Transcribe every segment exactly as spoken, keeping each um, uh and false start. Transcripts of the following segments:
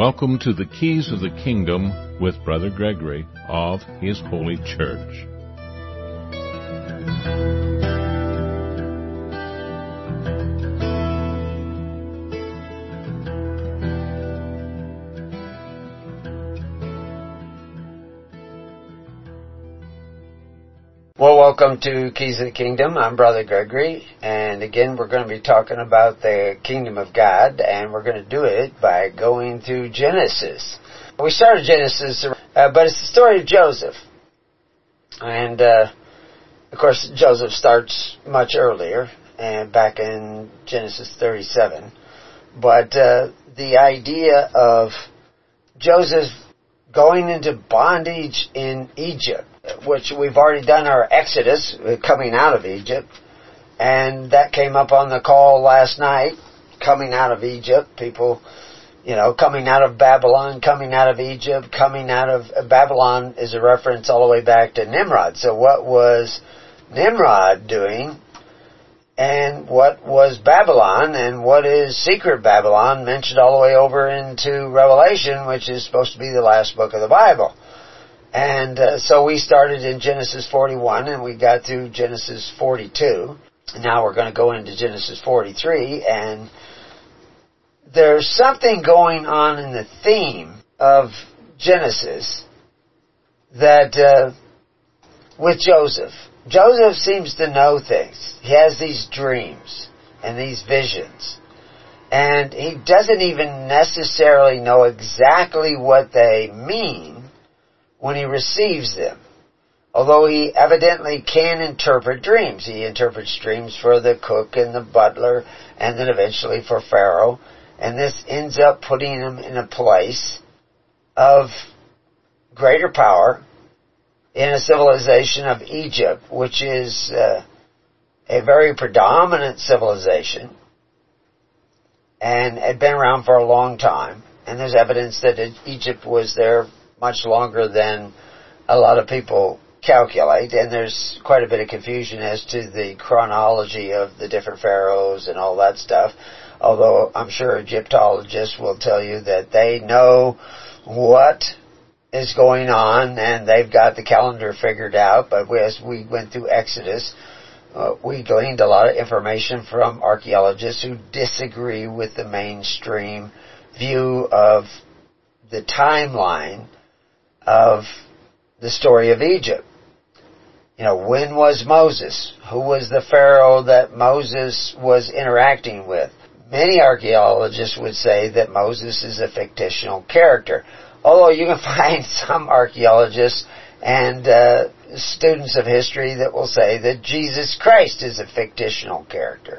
Welcome to the Keys of the Kingdom with Brother Gregory of His Holy Church. Well, welcome to Keys of the Kingdom. I'm Brother Gregory, and again, we're going to be talking about the Kingdom of God, and we're going to do it by going through Genesis. We started Genesis, uh, but it's the story of Joseph. And, uh, of course, Joseph starts much earlier, and back in Genesis thirty-seven. But uh, the idea of Joseph going into bondage in Egypt, which we've already done our Exodus, coming out of Egypt, and that came up on the call last night, coming out of Egypt, people, you know, coming out of Babylon, coming out of Egypt, coming out of Babylon is a reference all the way back to Nimrod. So what was Nimrod doing, and what was Babylon, and what is secret Babylon, mentioned all the way over into Revelation, which is supposed to be the last book of the Bible. And uh, so we started in Genesis forty-one, and we got through Genesis forty-two. And now we're going to go into Genesis forty-three, and there's something going on in the theme of Genesis that, uh, with Joseph. Joseph seems to know things. He has these dreams and these visions. And he doesn't even necessarily know exactly what they mean when he receives them. Although he evidently can interpret dreams. He interprets dreams for the cook and the butler, and then eventually for Pharaoh. And this ends up putting him in a place of greater power in a civilization of Egypt, which is uh, a very predominant civilization and had been around for a long time. And there's evidence that Egypt was there much longer than a lot of people calculate, and there's quite a bit of confusion as to the chronology of the different pharaohs and all that stuff, although I'm sure Egyptologists will tell you that they know what is going on, and they've got the calendar figured out. But as we went through Exodus, uh, we gleaned a lot of information from archaeologists who disagree with the mainstream view of the timeline of the story of Egypt. You know, when was Moses? Who was the Pharaoh that Moses was interacting with? Many archaeologists would say that Moses is a fictional character. Although you can find some archaeologists and uh, students of history that will say that Jesus Christ is a fictional character.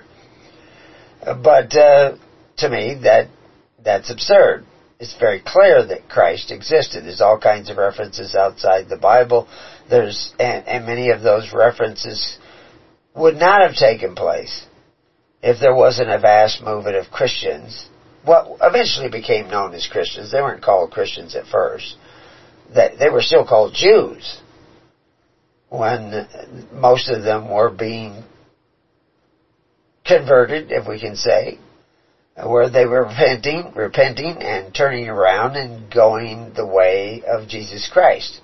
But uh, to me, that that's absurd. It's very clear that Christ existed. There's all kinds of references outside the Bible. There's and, and many of those references would not have taken place if there wasn't a vast movement of Christians, what eventually became known as Christians. They weren't called Christians at first. They, they were still called Jews when most of them were being converted, if we can say, where they were repenting, repenting and turning around and going the way of Jesus Christ,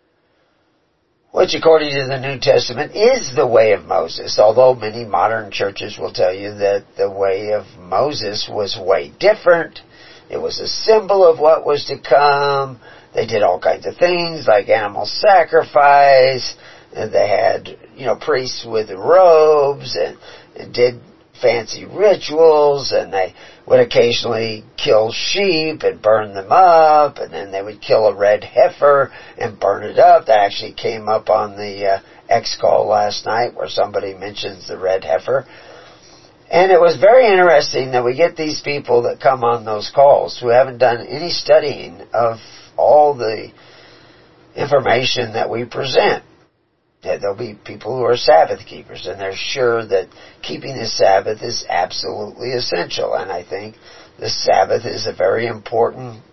which according to the New Testament is the way of Moses, although many modern churches will tell you that the way of Moses was way different. It was a symbol of what was to come. They did all kinds of things like animal sacrifice. They had, you know, priests with robes and, and did fancy rituals, and they would occasionally kill sheep and burn them up, and then they would kill a red heifer and burn it up. That actually came up on the uh, X-Call last night where somebody mentions the red heifer. And it was very interesting that we get these people that come on those calls who haven't done any studying of all the information that we present. There'll be people who are Sabbath keepers, and they're sure that keeping the Sabbath is absolutely essential. And I think the Sabbath is a very important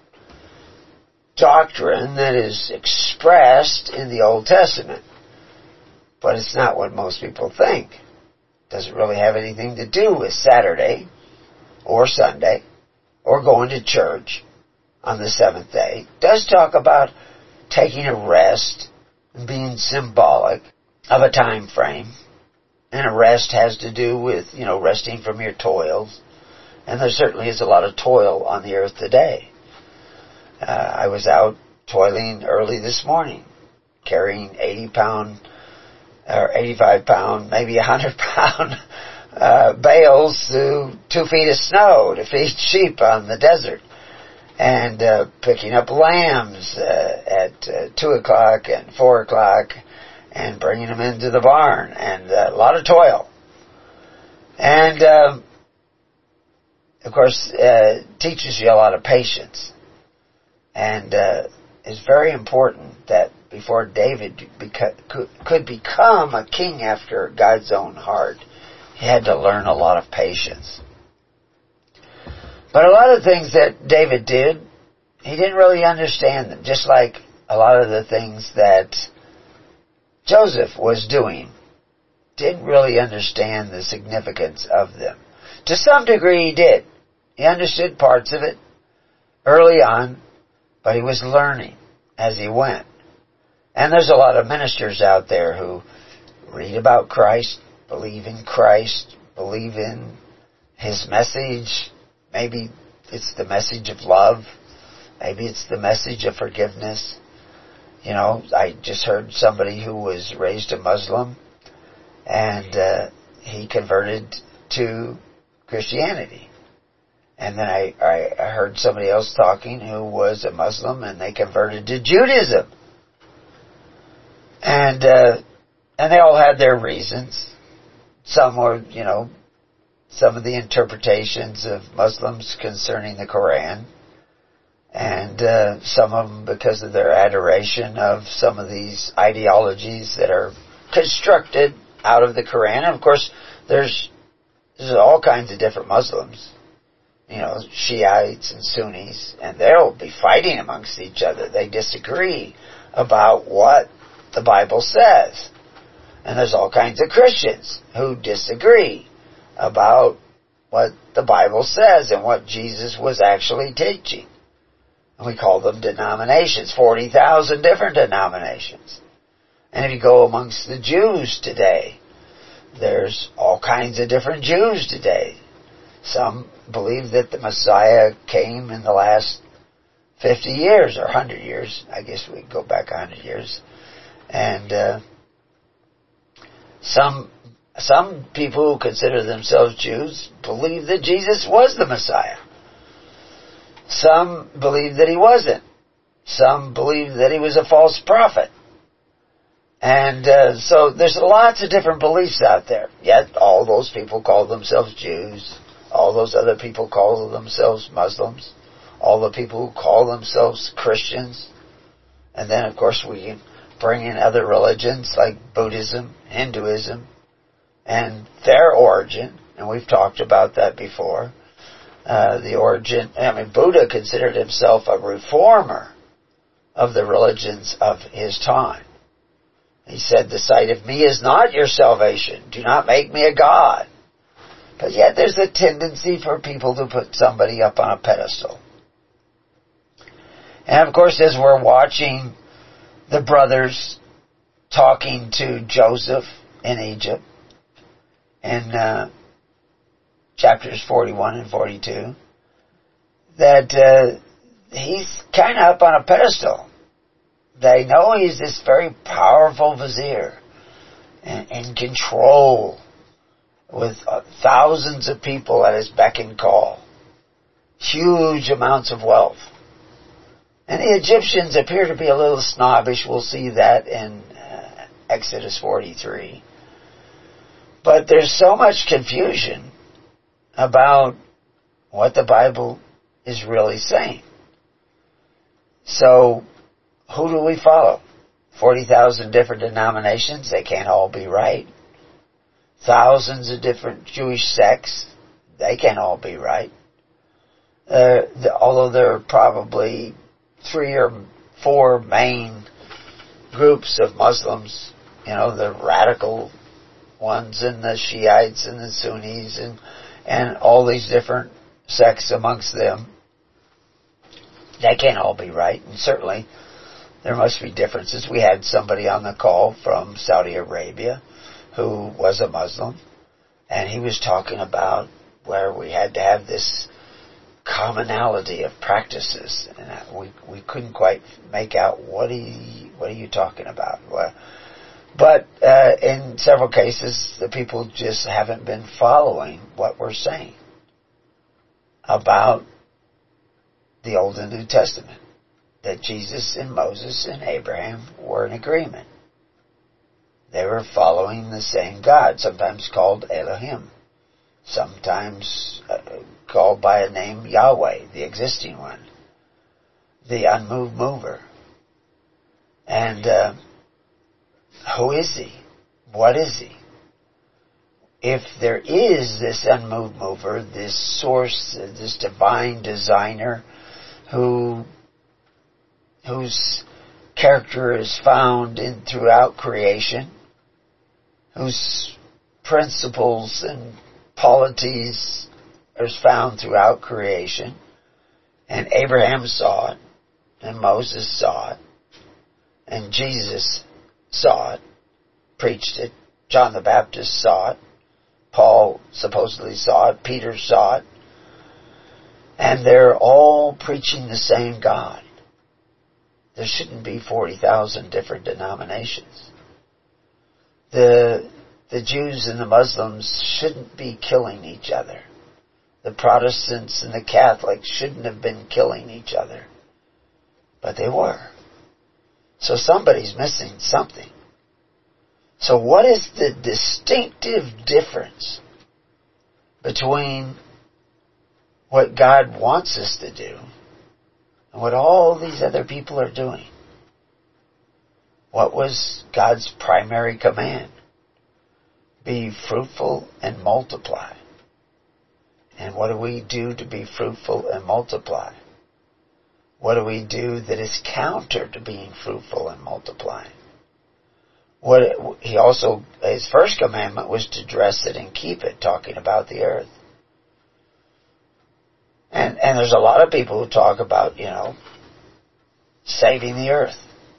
doctrine that is expressed in the Old Testament. But it's not what most people think. It doesn't really have anything to do with Saturday or Sunday or going to church on the seventh day. It does talk about taking a rest and being symbolic of a time frame. And a rest has to do with, you know, resting from your toils. And there certainly is a lot of toil on the earth today. Uh, I was out toiling early this morning, carrying eighty pound, or eighty-five pound, maybe one hundred pound uh, bales through two feet of snow to feed sheep on the desert. And uh, picking up lambs uh, at uh, two o'clock and four o'clock and bringing them into the barn. And uh, a lot of toil. And, uh, of course, uh, teaches you a lot of patience. And uh, it's very important that before David beca- could, could become a king after God's own heart, he had to learn a lot of patience. But a lot of things that David did, he didn't really understand them, just like a lot of the things that Joseph was doing. Didn't really understand the significance of them. To some degree he did. He understood parts of it early on, but he was learning as he went. And there's a lot of ministers out there who read about Christ, believe in Christ, believe in His message. Maybe it's the message of love. Maybe it's the message of forgiveness. You know, I just heard somebody who was raised a Muslim, and uh, he converted to Christianity. And then I, I heard somebody else talking who was a Muslim, and they converted to Judaism. And uh, and they all had their reasons. Some were, you know, some of the interpretations of Muslims concerning the Quran, and uh, some of them because of their adoration of some of these ideologies that are constructed out of the Quran. And of course, there's, there's all kinds of different Muslims, you know, Shiites and Sunnis, and they'll be fighting amongst each other. They disagree about what the Bible says. And there's all kinds of Christians who disagree about what the Bible says and what Jesus was actually teaching. And we call them denominations, forty thousand different denominations. And if you go amongst the Jews today, there's all kinds of different Jews today. Some believe that the Messiah came in the last fifty years or one hundred years. I guess we go back one hundred years. And uh, some some people who consider themselves Jews believe that Jesus was the Messiah. Some believe that he wasn't. Some believe that he was a false prophet. And uh, so there's lots of different beliefs out there. Yet all those people call themselves Jews. All those other people call themselves Muslims. All the people who call themselves Christians. And then, of course, we can bring in other religions like Buddhism, Hinduism, and their origin. And we've talked about that before. Uh, the origin, I mean, Buddha considered himself a reformer of the religions of his time. He said, the sight of me is not your salvation. Do not make me a god. But yet there's a tendency for people to put somebody up on a pedestal. And of course, as we're watching the brothers talking to Joseph in Egypt, in uh, chapters forty-one and forty-two, that uh, he's kind of up on a pedestal. They know he's this very powerful vizier and in control with uh, thousands of people at his beck and call. Huge amounts of wealth. And the Egyptians appear to be a little snobbish. We'll see that in uh, Exodus forty-three. But there's so much confusion about what the Bible is really saying. So, who do we follow? forty thousand different denominations, they can't all be right. Thousands of different Jewish sects, they can't all be right. Uh, the, although there are probably three or four main groups of Muslims, you know, the radical ones and the Shiites and the Sunnis and, and all these different sects amongst them. That can't all be right, and certainly there must be differences. We had somebody on the call from Saudi Arabia who was a Muslim, and he was talking about where we had to have this commonality of practices, and we we couldn't quite make out what he what are you talking about. Well, but uh, in several cases, the people just haven't been following what we're saying about the Old and New Testament, that Jesus and Moses and Abraham were in agreement. They were following the same God, sometimes called Elohim, sometimes uh, called by a name Yahweh, the existing one, the unmoved mover. And uh, who is he? What is he? If there is this unmoved mover, this source, this divine designer, who whose character is found in throughout creation, whose principles and polities are found throughout creation, and Abraham saw it, and Moses saw it, and Jesus saw it, preached it, John the Baptist saw it, Paul supposedly saw it, Peter saw it, and they're all preaching the same God. There shouldn't be forty thousand different denominations. The the Jews and the Muslims shouldn't be killing each other. The Protestants and the Catholics shouldn't have been killing each other. But they were. So somebody's missing something. So what is the distinctive difference between what God wants us to do and what all these other people are doing? What was God's primary command? Be fruitful and multiply. And what do we do to be fruitful and multiply? What do we do that is counter to being fruitful and multiplying? What he also, his first commandment was to dress it and keep it, talking about the earth. And and there's a lot of people who talk about, you know, saving the earth.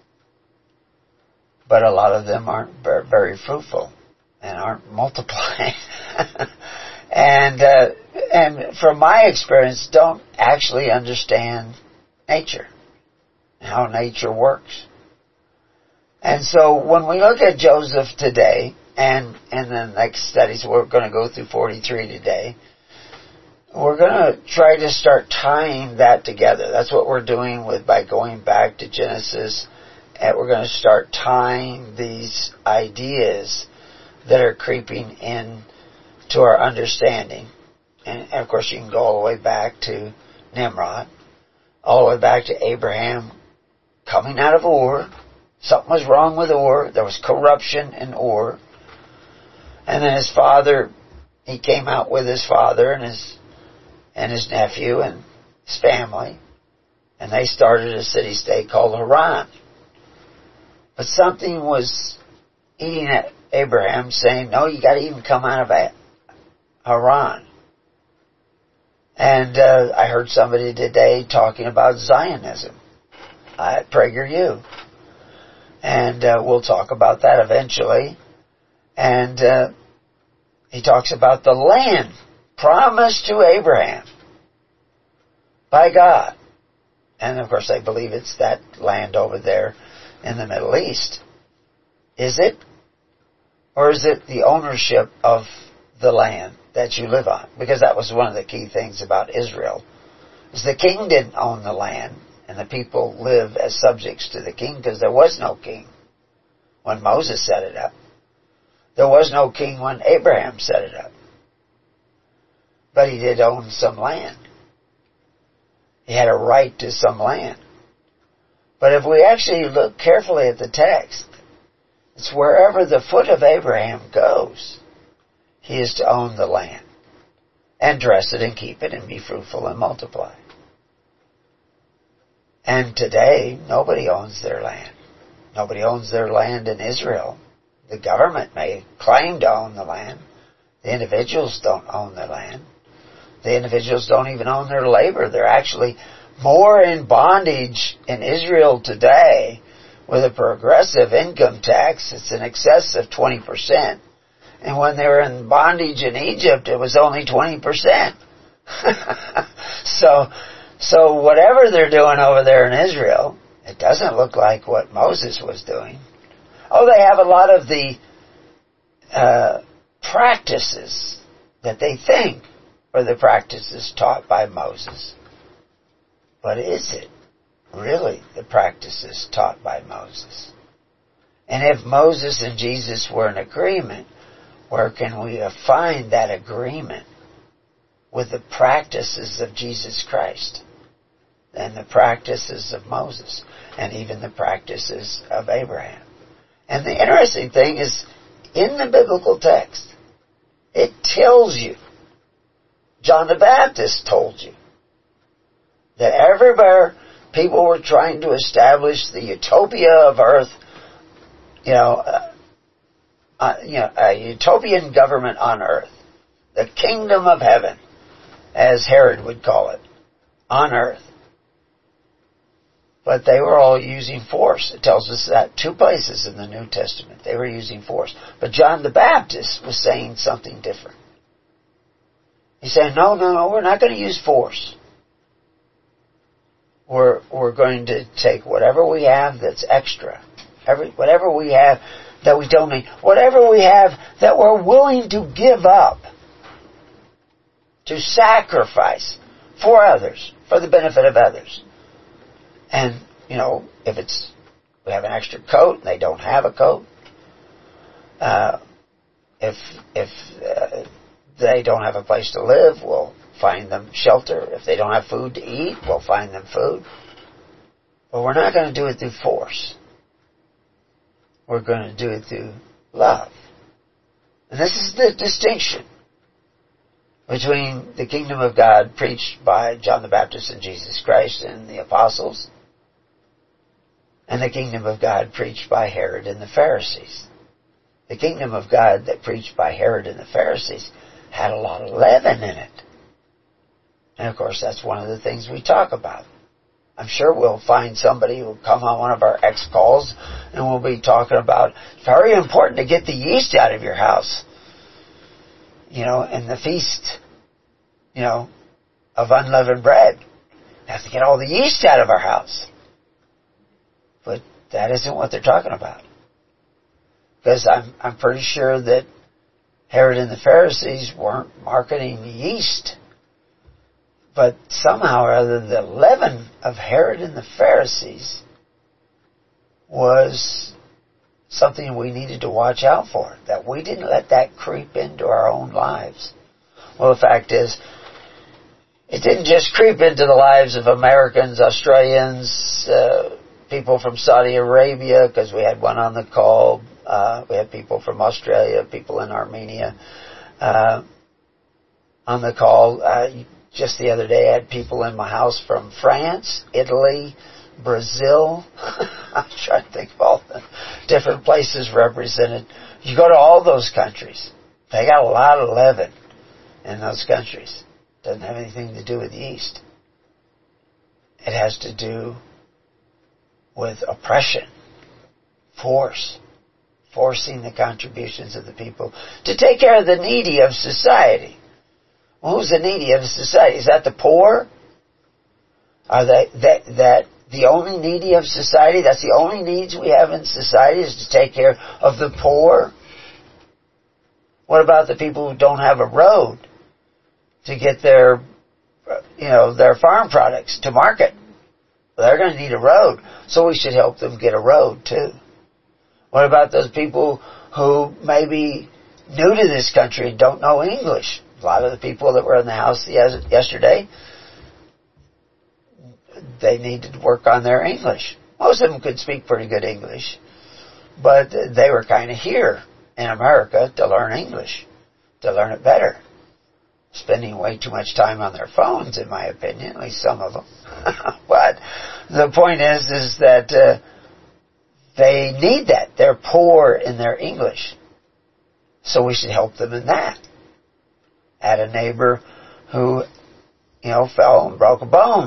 But a lot of them aren't very fruitful and aren't multiplying. and uh, and from my experience, don't actually understand nature, how nature works. And so when we look at Joseph today, and in the next studies, we're going to go through forty-three today, we're going to try to start tying that together. That's what we're doing with by going back to Genesis, and we're going to start tying these ideas that are creeping in to our understanding. And, and of course, you can go all the way back to Nimrod, all the way back to Abraham coming out of Ur. Something was wrong with Ur. There was corruption in Ur. And then his father, he came out with his father and his and his nephew and his family, and they started a city-state called Haran. But something was eating at Abraham, saying, no, you got to even come out of Haran. And uh, I heard somebody today talking about Zionism at PragerU. And uh, we'll talk about that eventually. And uh, he talks about the land promised to Abraham by God. And of course they believe it's that land over there in the Middle East. Is it? Or is it the ownership of the land that you live on? Because that was one of the key things about Israel. Is the king didn't own the land, and the people live as subjects to the king because there was no king when Moses set it up. There was no king when Abraham set it up. But he did own some land. He had a right to some land. But if we actually look carefully at the text, it's wherever the foot of Abraham goes, he is to own the land and dress it and keep it and be fruitful and multiply. And today, nobody owns their land. Nobody owns their land in Israel. The government may claim to own the land. The individuals don't own the land. The individuals don't even own their labor. They're actually more in bondage in Israel today with a progressive income tax. It's in excess of twenty percent. And when they were in bondage in Egypt, it was only twenty percent. so, so whatever they're doing over there in Israel, it doesn't look like what Moses was doing. Oh, they have a lot of the uh, practices that they think are the practices taught by Moses. But is it really the practices taught by Moses? And if Moses and Jesus were in agreement, where can we find that agreement with the practices of Jesus Christ and the practices of Moses and even the practices of Abraham? And the interesting thing is, in the biblical text, it tells you, John the Baptist told you, that everywhere people were trying to establish the utopia of earth, you know, uh, uh, you know, a utopian government on earth, the kingdom of heaven, as Herod would call it, on earth. But they were all using force. It tells us that two places in the New Testament. They were using force. But John the Baptist was saying something different. He's saying, no, no, no, we're not going to use force. We're, we're going to take whatever we have that's extra, every, whatever we have that we don't need, whatever we have that we're willing to give up, to sacrifice for others, for the benefit of others. And, you know, if it's, we have an extra coat and they don't have a coat, uh, if, if uh, they don't have a place to live, we'll find them shelter. If they don't have food to eat, we'll find them food. But we're not going to do it through force. We're going to do it through love. And this is the distinction between the kingdom of God preached by John the Baptist and Jesus Christ and the apostles, and the kingdom of God preached by Herod and the Pharisees. The kingdom of God that preached by Herod and the Pharisees had a lot of leaven in it. And of course, that's one of the things we talk about. I'm sure we'll find somebody who will come on one of our X calls and we'll be talking about, it's very important to get the yeast out of your house. You know, and the feast, you know, of unleavened bread. We have to get all the yeast out of our house. But that isn't what they're talking about. Because I'm, I'm pretty sure that Herod and the Pharisees weren't marketing the yeast. But somehow or other, the leaven of Herod and the Pharisees was something we needed to watch out for. That we didn't let that creep into our own lives. Well, the fact is, it didn't just creep into the lives of Americans, Australians, uh, people from Saudi Arabia, because we had one on the call. Uh, we had people from Australia, people in Armenia uh, on the call. Uh, just the other day, I had people in my house from France, Italy, Brazil. I'm trying to think of all the different places represented. You go to all those countries, they got a lot of leaven in those countries. Doesn't have anything to do with yeast. It has to do with oppression, force, forcing the contributions of the people to take care of the needy of society. Well, who's the needy of society? Is that the poor? Are they that that the only needy of society? That's the only needs we have in society, is to take care of the poor? What about the people who don't have a road to get their, you know, their farm products to market? Well, they're going to need a road, so we should help them get a road too. What about those people who may be new to this country and don't know English? A lot of the people that were in the house yesterday, they needed to work on their English. Most of them could speak pretty good English, but they were kind of here in America to learn English, to learn it better. Spending way too much time on their phones, in my opinion, at least some of them. But the point is, is that uh, they need that. They're poor in their English. So we should help them in that. I had a neighbor who, you know, fell and broke a bone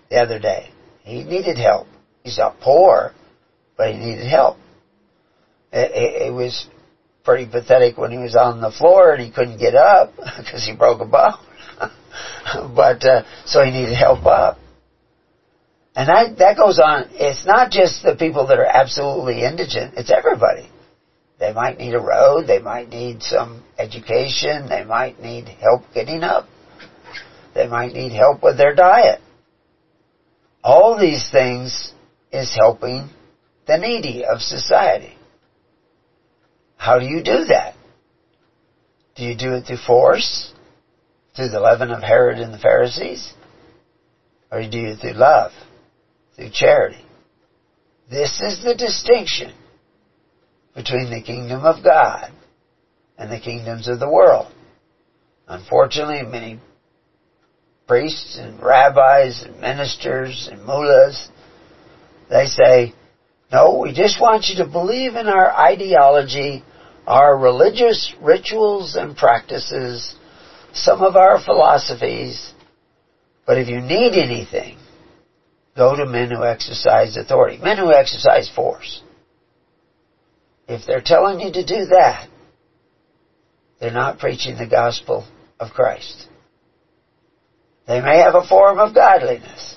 the other day. He needed help. He's not poor, but he needed help. It, it, it was pretty pathetic when he was on the floor and he couldn't get up because he broke a bone. But, uh, so he needed help up. And that, that goes on. It's not just the people that are absolutely indigent. It's everybody. They might need a road. They might need some education. They might need help getting up. They might need help with their diet. All these things is helping the needy of society. How do you do that? Do you do it through force? Through the leaven of Herod and the Pharisees? Or do you do it through love? Through charity? This is the distinction between the kingdom of God and the kingdoms of the world. Unfortunately, many priests and rabbis and ministers and mullahs, they say, no, we just want you to believe in our ideology, our religious rituals and practices, some of our philosophies, but if you need anything, go to men who exercise authority, men who exercise force. If they're telling you to do that, they're not preaching the gospel of Christ. They may have a form of godliness,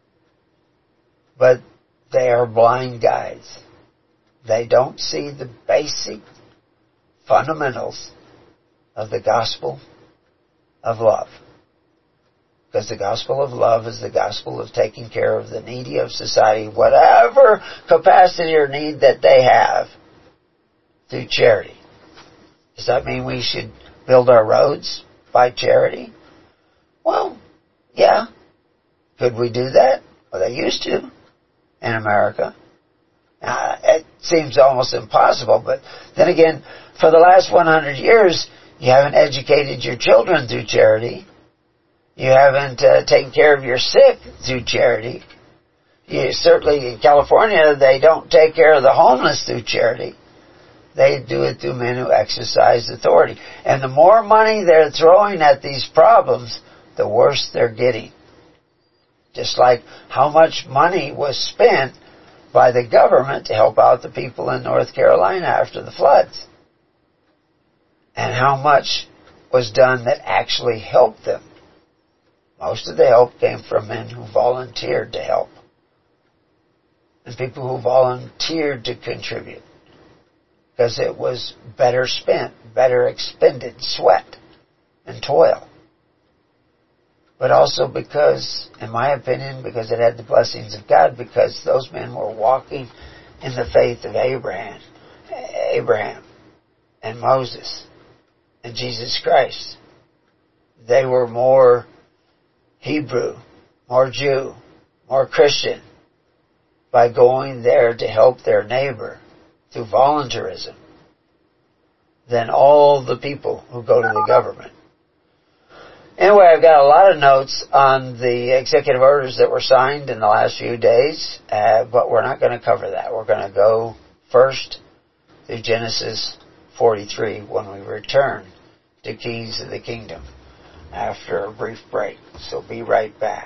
but they are blind guides. They don't see the basic fundamentals of the gospel of love. Because the gospel of love is the gospel of taking care of the needy of society, whatever capacity or need that they have, through charity. Does that mean we should build our roads by charity? Well, yeah. Could we do that? Well, they used to in America. Now, it seems almost impossible, but then again, for the last one hundred years, you haven't educated your children through charity. You haven't uh, taken care of your sick through charity. You, certainly in California, they don't take care of the homeless through charity. They do it through men who exercise authority. And the more money they're throwing at these problems, the worse they're getting. Just like how much money was spent by the government to help out the people in North Carolina after the floods. And how much was done that actually helped them. Most of the help came from men who volunteered to help. And people who volunteered to contribute. Because it was better spent, better expended sweat and toil. But also because, in my opinion, because it had the blessings of God, because those men were walking in the faith of Abraham, Abraham and Moses and Jesus Christ. They were more Hebrew, more Jew, more Christian by going there to help their neighbor through voluntarism than all the people who go to the government. Anyway, I've got a lot of notes on the executive orders that were signed in the last few days, uh, but we're not going to cover that. We're going to go first through Genesis forty-three when we return to Keys of the Kingdom after a brief break. So be right back.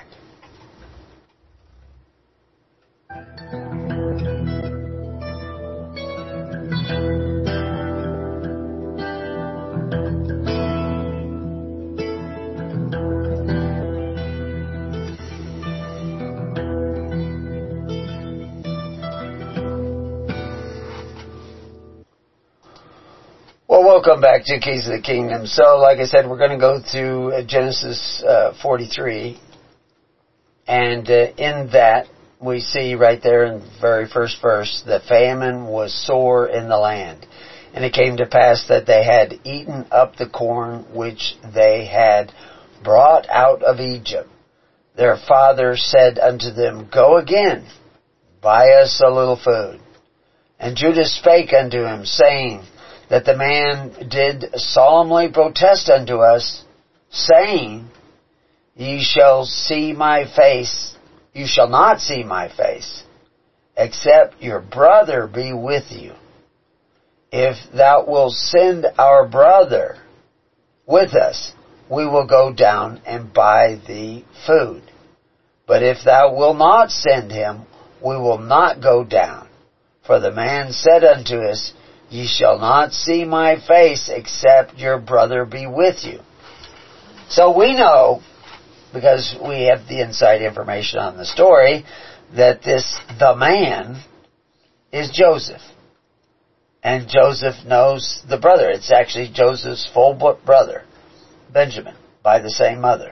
Well, welcome back to Keys of the Kingdom. So, like I said, we're going to go to Genesis uh, forty-three. And uh, in that, we see right there in the very first verse, the famine was sore in the land. And it came to pass that they had eaten up the corn which they had brought out of Egypt. Their father said unto them, Go again, buy us a little food. And Judah spake unto him, saying, that the man did solemnly protest unto us, saying, Ye shall see my face, you shall not see my face, except your brother be with you. If thou wilt send our brother with us, we will go down and buy thee food. But if thou wilt not send him, we will not go down. For the man said unto us, Ye shall not see my face, except your brother be with you. So we know, because we have the inside information on the story, that this, the man, is Joseph. And Joseph knows the brother. It's actually Joseph's full brother, Benjamin, by the same mother,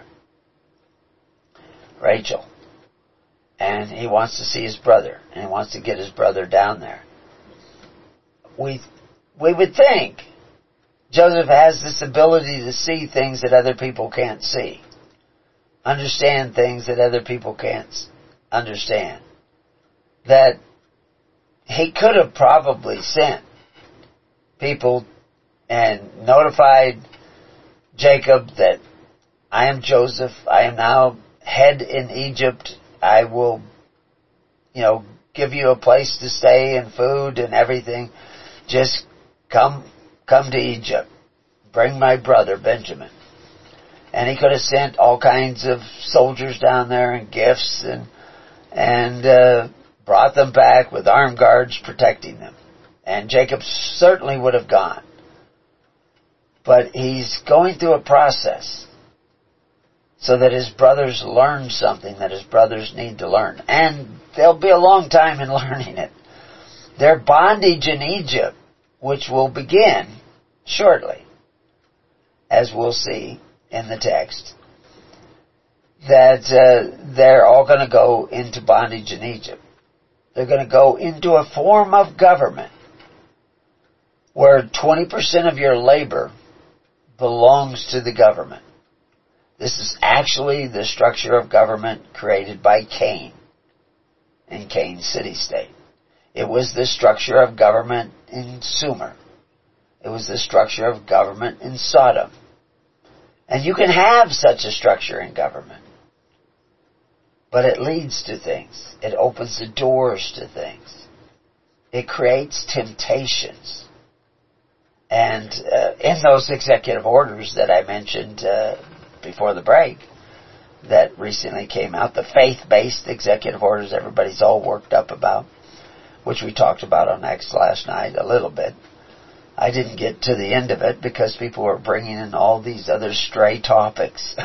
Rachel. And he wants to see his brother, and he wants to get his brother down there. We, we would think Joseph has this ability to see things that other people can't see, understand things that other people can't understand. That he could have probably sent people and notified Jacob that I am Joseph, I am now head in Egypt, I will, you know, give you a place to stay and food and everything. Just come, come to Egypt. Bring my brother Benjamin. And he could have sent all kinds of soldiers down there and gifts and, and, uh, brought them back with armed guards protecting them. And Jacob certainly would have gone. But he's going through a process so that his brothers learn something that his brothers need to learn. And there'll be a long time in learning it. Their bondage in Egypt, which will begin shortly, as we'll see in the text, that uh, they're all going to go into bondage in Egypt. They're going to go into a form of government where twenty percent of your labor belongs to the government. This is actually the structure of government created by Cain in Cain's city-state. It was the structure of government in Sumer. It was the structure of government in Sodom. And you can have such a structure in government. But it leads to things. It opens the doors to things. It creates temptations. And uh, in those executive orders that I mentioned uh, before the break, that recently came out, the faith-based executive orders everybody's all worked up about, which we talked about on X last night a little bit. I didn't get to the end of it because people were bringing in all these other stray topics.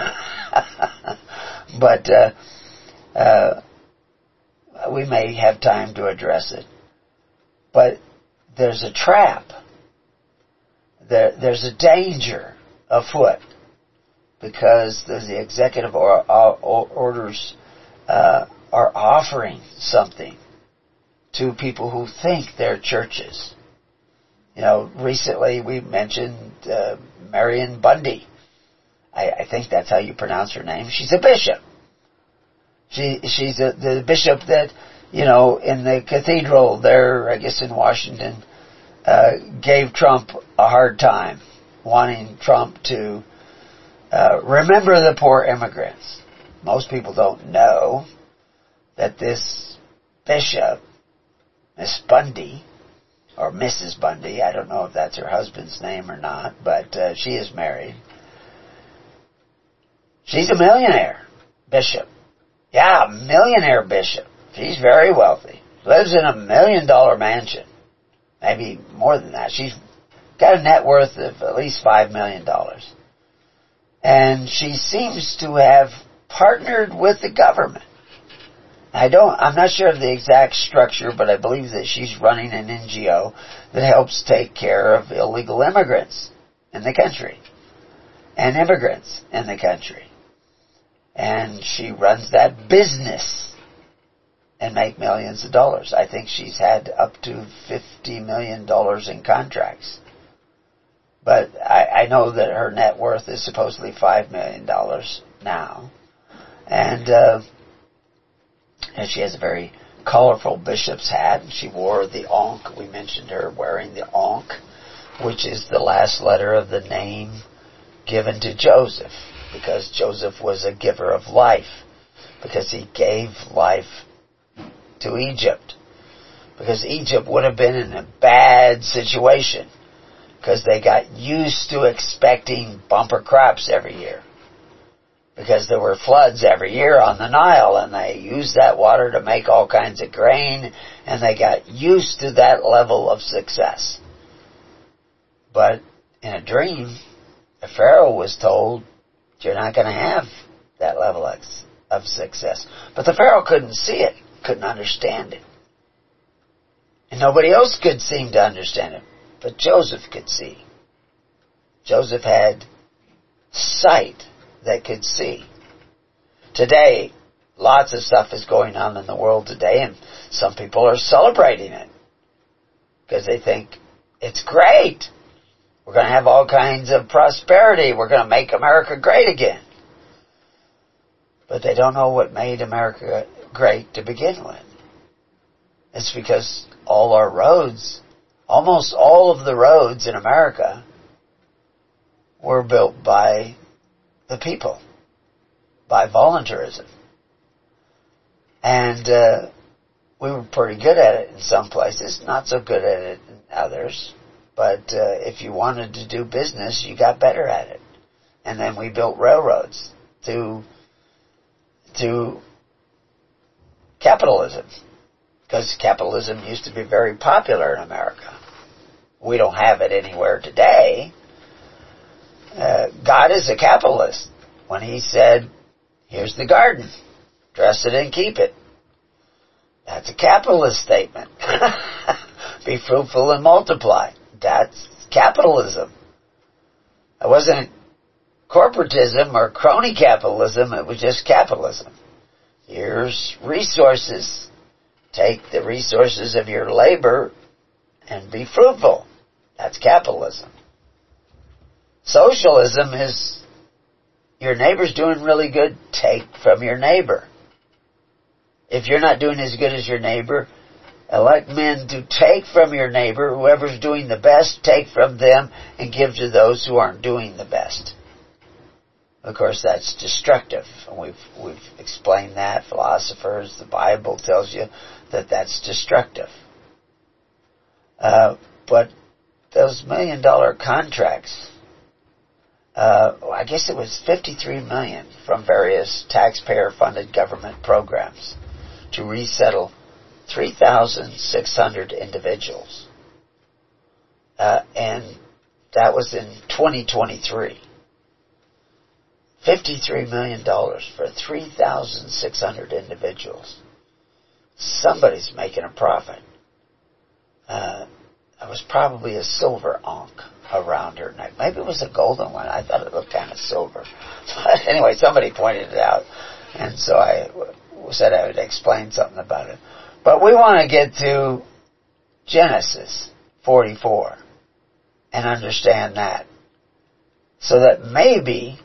But uh, uh, we may have time to address it. But there's a trap. There, there's a danger afoot because the executive or, or, orders uh, are offering something to people who think they're churches. You know, recently we mentioned uh, Marion Bundy. I, I think that's how you pronounce her name. She's a bishop. She she's a, the bishop that, you know, in the cathedral there, I guess in Washington, uh, gave Trump a hard time, wanting Trump to uh, remember the poor immigrants. Most people don't know that this bishop, Miss Bundy, or Missus Bundy, I don't know if that's her husband's name or not, but uh, she is married. She's a millionaire bishop. Yeah, a millionaire bishop. She's very wealthy. Lives in a million dollar mansion. Maybe more than that. She's got a net worth of at least five million dollars. And she seems to have partnered with the government. I don't, I'm not sure of the exact structure, but I believe that she's running an N G O that helps take care of illegal immigrants in the country and immigrants in the country. And she runs that business and make millions of dollars. I think she's had up to fifty million dollars in contracts. But I, I know that her net worth is supposedly five million dollars now. And, uh, and she has a very colorful bishop's hat. She wore the ankh. We mentioned her wearing the ankh, which is the last letter of the name given to Joseph, because Joseph was a giver of life, because he gave life to Egypt, because Egypt would have been in a bad situation, because they got used to expecting bumper crops every year, because there were floods every year on the Nile, and they used that water to make all kinds of grain, and they got used to that level of success. But in a dream, the Pharaoh was told, you're not going to have that level of, of success. But the Pharaoh couldn't see it, couldn't understand it. And nobody else could seem to understand it, but Joseph could see. Joseph had sight that could see. Today, lots of stuff is going on in the world today, and some people are celebrating it because they think it's great. We're going to have all kinds of prosperity. We're going to make America great again. But they don't know what made America great to begin with. It's because all our roads, almost all of the roads in America, were built by the people, by voluntarism. And uh, we were pretty good at it in some places, not so good at it in others. But uh, if you wanted to do business, you got better at it. And then we built railroads to to capitalism, because capitalism used to be very popular in America. We don't have it anywhere today. Uh, God is a capitalist. When He said, here's the garden, dress it and keep it. That's a capitalist statement. Be fruitful and multiply. That's capitalism. It wasn't corporatism or crony capitalism, it was just capitalism. Here's resources. Take the resources of your labor and be fruitful. That's capitalism. Socialism is your neighbor's doing really good, take from your neighbor. If you're not doing as good as your neighbor, elect men to take from your neighbor. Whoever's doing the best, take from them and give to those who aren't doing the best. Of course, that's destructive. We've we've explained that. Philosophers, the Bible tells you that that's destructive. Uh, but those million dollar contracts, uh, I guess it was fifty-three million from various taxpayer-funded government programs to resettle three thousand six hundred individuals. Uh, and that was in twenty twenty-three. fifty-three million dollars for three thousand six hundred individuals. Somebody's making a profit. Uh, it was probably a silver ankh around her neck. Maybe it was a golden one. I thought it looked kind of silver. But anyway, somebody pointed it out. And so I said I would explain something about it. But we want to get to Genesis forty-four and understand that. So that maybe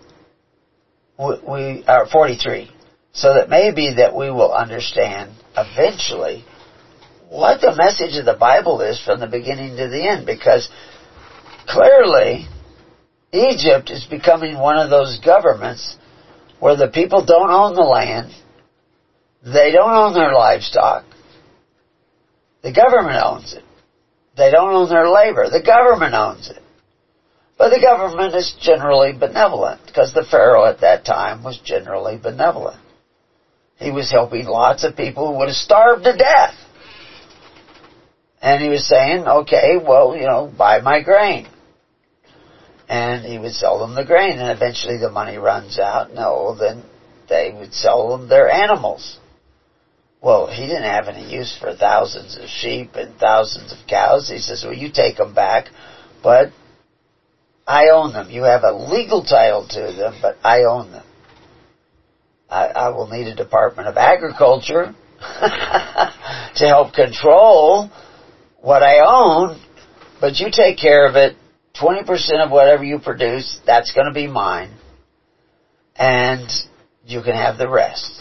we are forty-three. So that maybe that we will understand eventually what the message of the Bible is from the beginning to the end. Because clearly Egypt is becoming one of those governments where the people don't own the land. They don't own their livestock. The government owns it. They don't own their labor. The government owns it. But the government is generally benevolent, because the Pharaoh at that time was generally benevolent. He was helping lots of people who would have starved to death. And he was saying, okay, well, you know, buy my grain. And he would sell them the grain, and eventually the money runs out. No, then they would sell them their animals. Well, he didn't have any use for thousands of sheep and thousands of cows. He says, well, you take them back, but I own them. You have a legal title to them, but I own them. I, I will need a Department of Agriculture to help control what I own, but you take care of it. twenty percent of whatever you produce, that's going to be mine. And you can have the rest.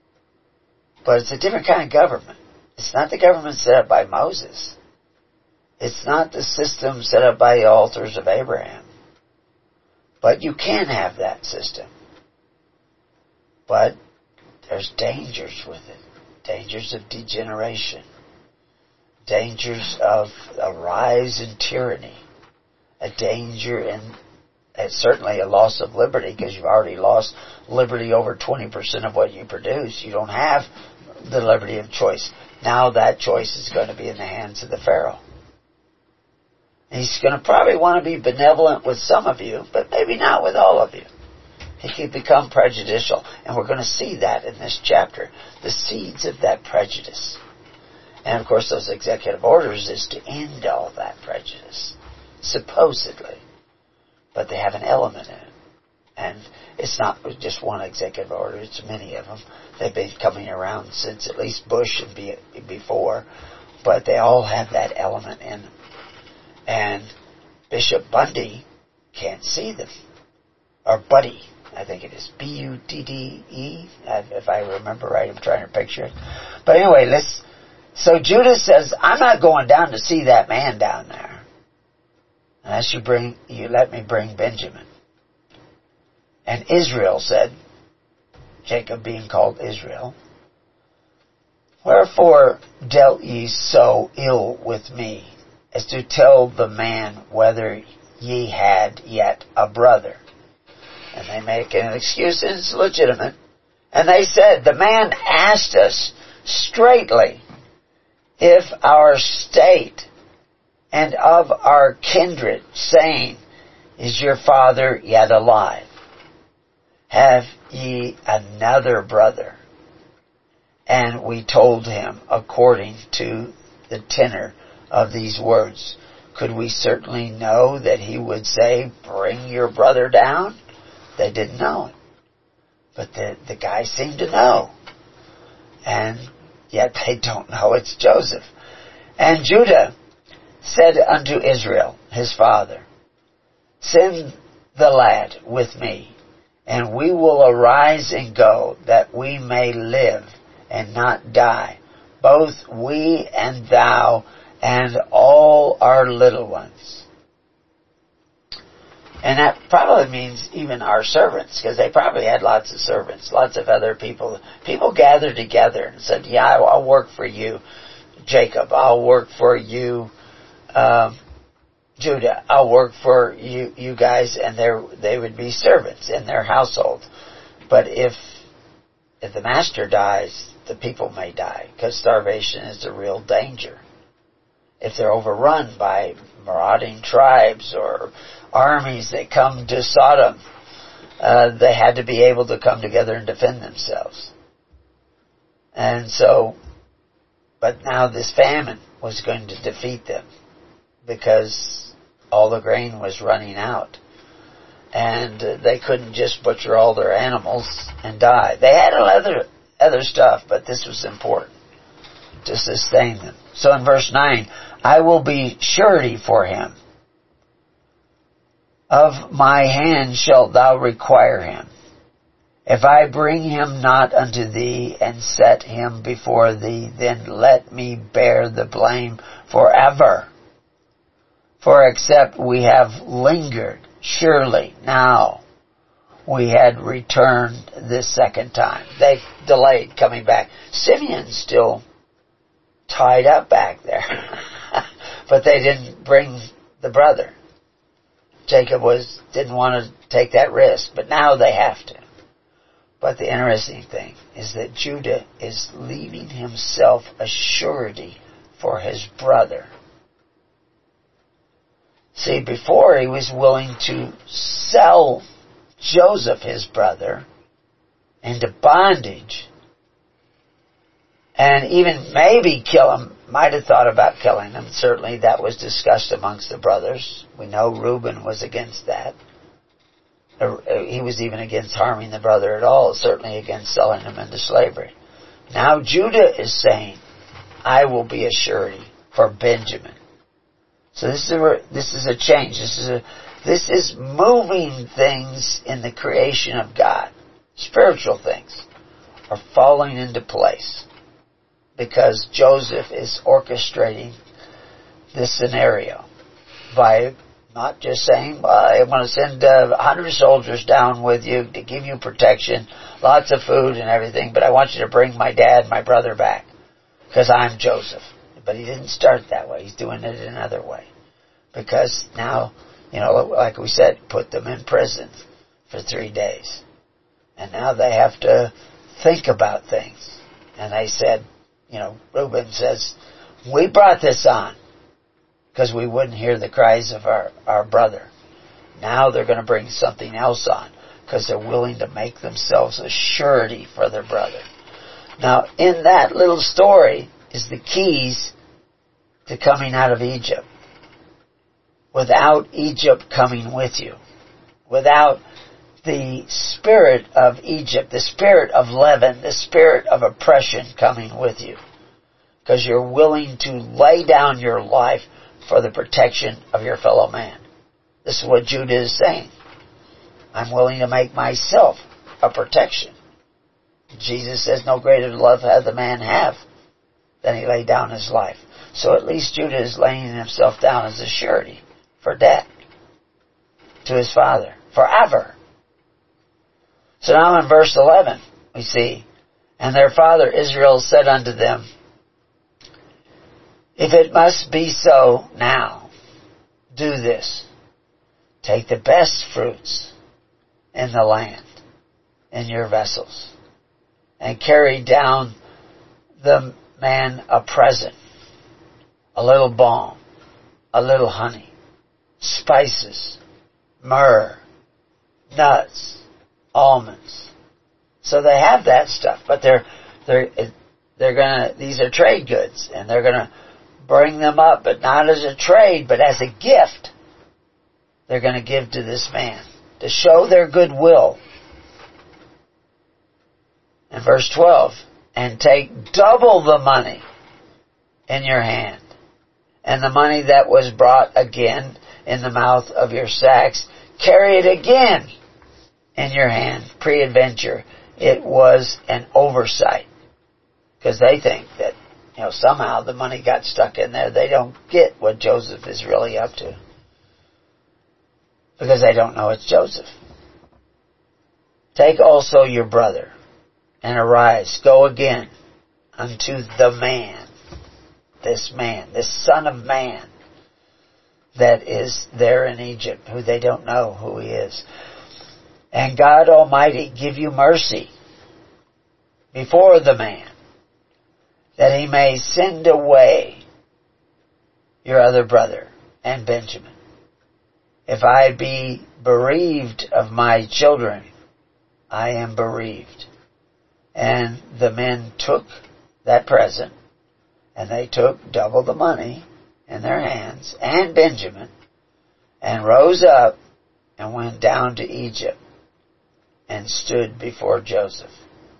But it's a different kind of government. It's not the government set up by Moses. It's not the system set up by the altars of Abraham. But you can have that system. But there's dangers with it. Dangers of degeneration. Dangers of a rise in tyranny. A danger in it's certainly a loss of liberty, because you've already lost liberty over twenty percent of what you produce. You don't have the liberty of choice. Now that choice is going to be in the hands of the Pharaoh. He's going to probably want to be benevolent with some of you, but maybe not with all of you. He can become prejudicial, and we're going to see that in this chapter, the seeds of that prejudice. And of course those executive orders is to end all that prejudice, supposedly. But they have an element in it. And it's not just one executive order, it's many of them. They've been coming around since at least Bush and be, before, but they all have that element in them. And Bishop Bundy can't see them. Or Buddy, I think it is. B U D D E, if I remember right. I'm trying to picture it. But anyway, let's... So Judah says, I'm not going down to see that man down there, unless you bring, you let me bring Benjamin. And Israel said, Jacob being called Israel, wherefore dealt ye so ill with me, as to tell the man whether ye had yet a brother? And they make an excuse, and it's legitimate. And they said, the man asked us straightly, if our state and of our kindred, saying, is your father yet alive? Have ye another brother? And we told him according to the tenor of these words. Could we certainly know that he would say, bring your brother down? They didn't know it. But the, the guy seemed to know. And yet they don't know it's Joseph. And Judah said unto Israel, his father, send the lad with me, and we will arise and go, that we may live and not die, both we and thou and all our little ones. And that probably means even our servants, because they probably had lots of servants, lots of other people. People gathered together and said, yeah, I'll work for you, Jacob. I'll work for you, um, Judah. I'll work for you, you guys, and they would be servants in their household. But if if the master dies, the people may die, because starvation is a real danger. If they're overrun by marauding tribes or armies that come to Sodom, uh, they had to be able to come together and defend themselves. And so, but now this famine was going to defeat them, because all the grain was running out. And uh, they couldn't just butcher all their animals and die. They had other, other stuff, but this was important to sustain them. So in verse nine, I will be surety for him. Of my hand shalt thou require him. If I bring him not unto thee and set him before thee, then let me bear the blame forever. For except we have lingered, surely now we had returned this second time. They delayed coming back. Simeon's still tied up back there. But they didn't bring the brother. Jacob was didn't want to take that risk, but now they have to. But the interesting thing is that Judah is leaving himself a surety for his brother. See, before he was willing to sell Joseph, his brother, into bondage, and even maybe kill him. Might have thought about killing him. Certainly that was discussed amongst the brothers. We know Reuben was against that. He was even against harming the brother at all, certainly against selling him into slavery. Now Judah is saying, I will be a surety for Benjamin. So this is a, this is a change. This is a, this is moving things in the creation of God. Spiritual things are falling into place, because Joseph is orchestrating this scenario by not just saying, well, I want to send uh, one hundred soldiers down with you to give you protection, lots of food and everything, but I want you to bring my dad, my brother back, because I'm Joseph. But he didn't start that way. He's doing it another way. Because now You know, like we said, put them in prison for three days. And now they have to think about things. And they said, you know, Reuben says, we brought this on because we wouldn't hear the cries of our, our brother. Now they're going to bring something else on because they're willing to make themselves a surety for their brother. Now, in that little story is the keys to coming out of Egypt. Without Egypt coming with you, without the spirit of Egypt, the spirit of leaven, the spirit of oppression coming with you, because you're willing to lay down your life for the protection of your fellow man. This is what Judah is saying. I'm willing to make myself a protection. Jesus says, no greater love hath the man have than he laid down his life. So at least Judah is laying himself down as a surety for debt to his father forever. So now in verse eleven, we see, and their father Israel said unto them, if it must be so now, do this. Take the best fruits in the land, in your vessels, and carry down the man a present, a little balm, a little honey, spices, myrrh, nuts, almonds. So they have that stuff, but they're they're they're gonna these are trade goods, and they're gonna bring them up, but not as a trade, but as a gift. They're gonna give to this man to show their goodwill. In verse twelve, and take double the money in your hand, and the money that was brought again in the mouth of your sacks, carry it again in your hand. Peradventure, it was an oversight. Because they think that, you know, somehow the money got stuck in there. They don't get what Joseph is really up to. Because they don't know it's Joseph. Take also your brother, and arise, go again unto the man, this man, this son of man, that is there in Egypt, who they don't know who he is. And God Almighty give you mercy before the man, that he may send away your other brother and Benjamin. If I be bereaved of my children, I am bereaved. And the men took that present, and they took double the money in their hands, and Benjamin, and rose up and went down to Egypt and stood before Joseph.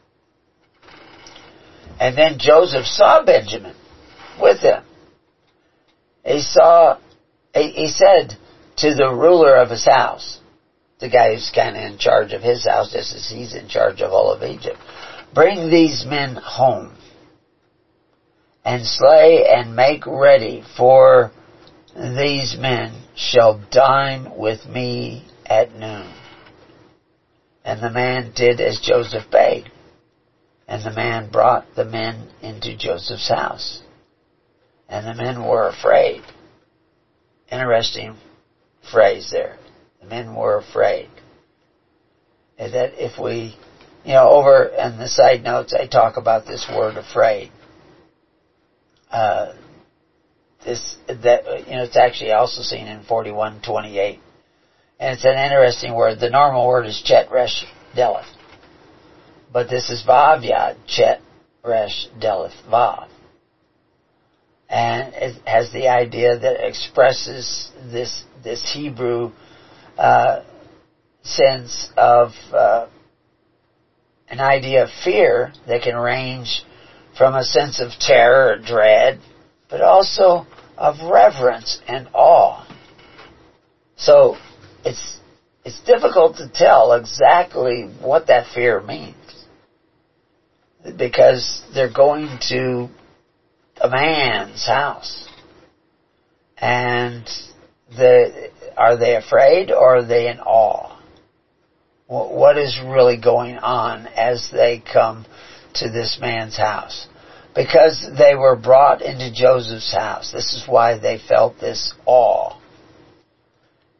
And then Joseph saw Benjamin with him. He saw, he said to the ruler of his house, the guy who's kind of in charge of his house, just as he's in charge of all of Egypt, bring these men home, and slay and make ready, for these men shall dine with me at noon. And the man did as Joseph bade. And the man brought the men into Joseph's house. And the men were afraid. Interesting phrase there. The men were afraid. And that if we, you know, over in the side notes, I talk about this word afraid. Uh, this, that, you know, it's actually also seen in forty-one twenty-eight. And it's an interesting word. The normal word is Chet Resh Deleth. But this is Vav Yad, Chet Resh Deleth Vav. And it has the idea that expresses this, this Hebrew, uh, sense of, uh, an idea of fear that can range from a sense of terror or dread, but also of reverence and awe. So it's it's difficult to tell exactly what that fear means, because they're going to a man's house, and the are they afraid or are they in awe? What is really going on as they come to this man's house? Because they were brought into Joseph's house. This is why they felt this awe.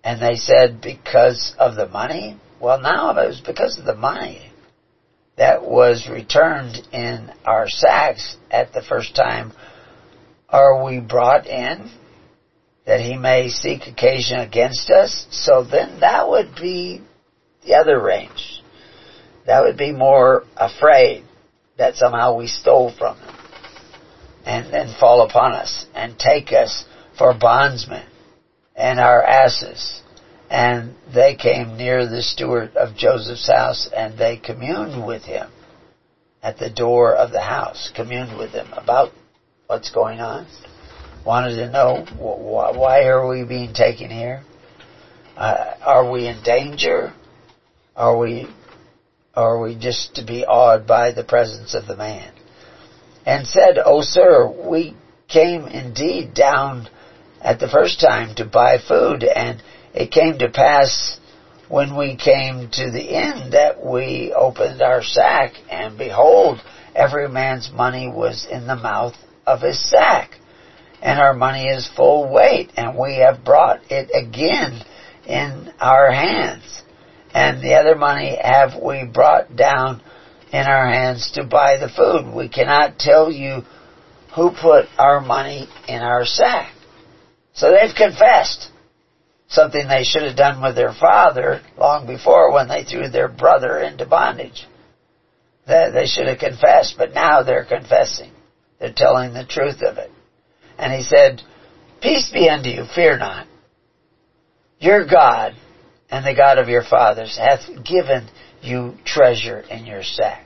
And they said, because of the money? Well, now it was because of the money that was returned in our sacks at the first time are we brought in, that he may seek occasion against us. So then that would be the other range. That would be more afraid that somehow we stole from him and then fall upon us and take us for bondsmen and our asses. And they came near the steward of Joseph's house, and they communed with him at the door of the house, communed with him about what's going on. Wanted to know, why are we being taken here? Uh, are we in danger? Are we, are we just to be awed by the presence of the man? And said, O sir, we came indeed down at the first time to buy food, and it came to pass when we came to the inn that we opened our sack, and behold, every man's money was in the mouth of his sack. And our money is full weight, and we have brought it again in our hands. And the other money have we brought down in our hands to buy the food. We cannot tell you who put our money in our sack. So they've confessed something they should have done with their father long before when they threw their brother into bondage. That they should have confessed, but now they're confessing. They're telling the truth of it. And he said, peace be unto you, fear not. Your God and the God of your fathers hath given you treasure in your sack.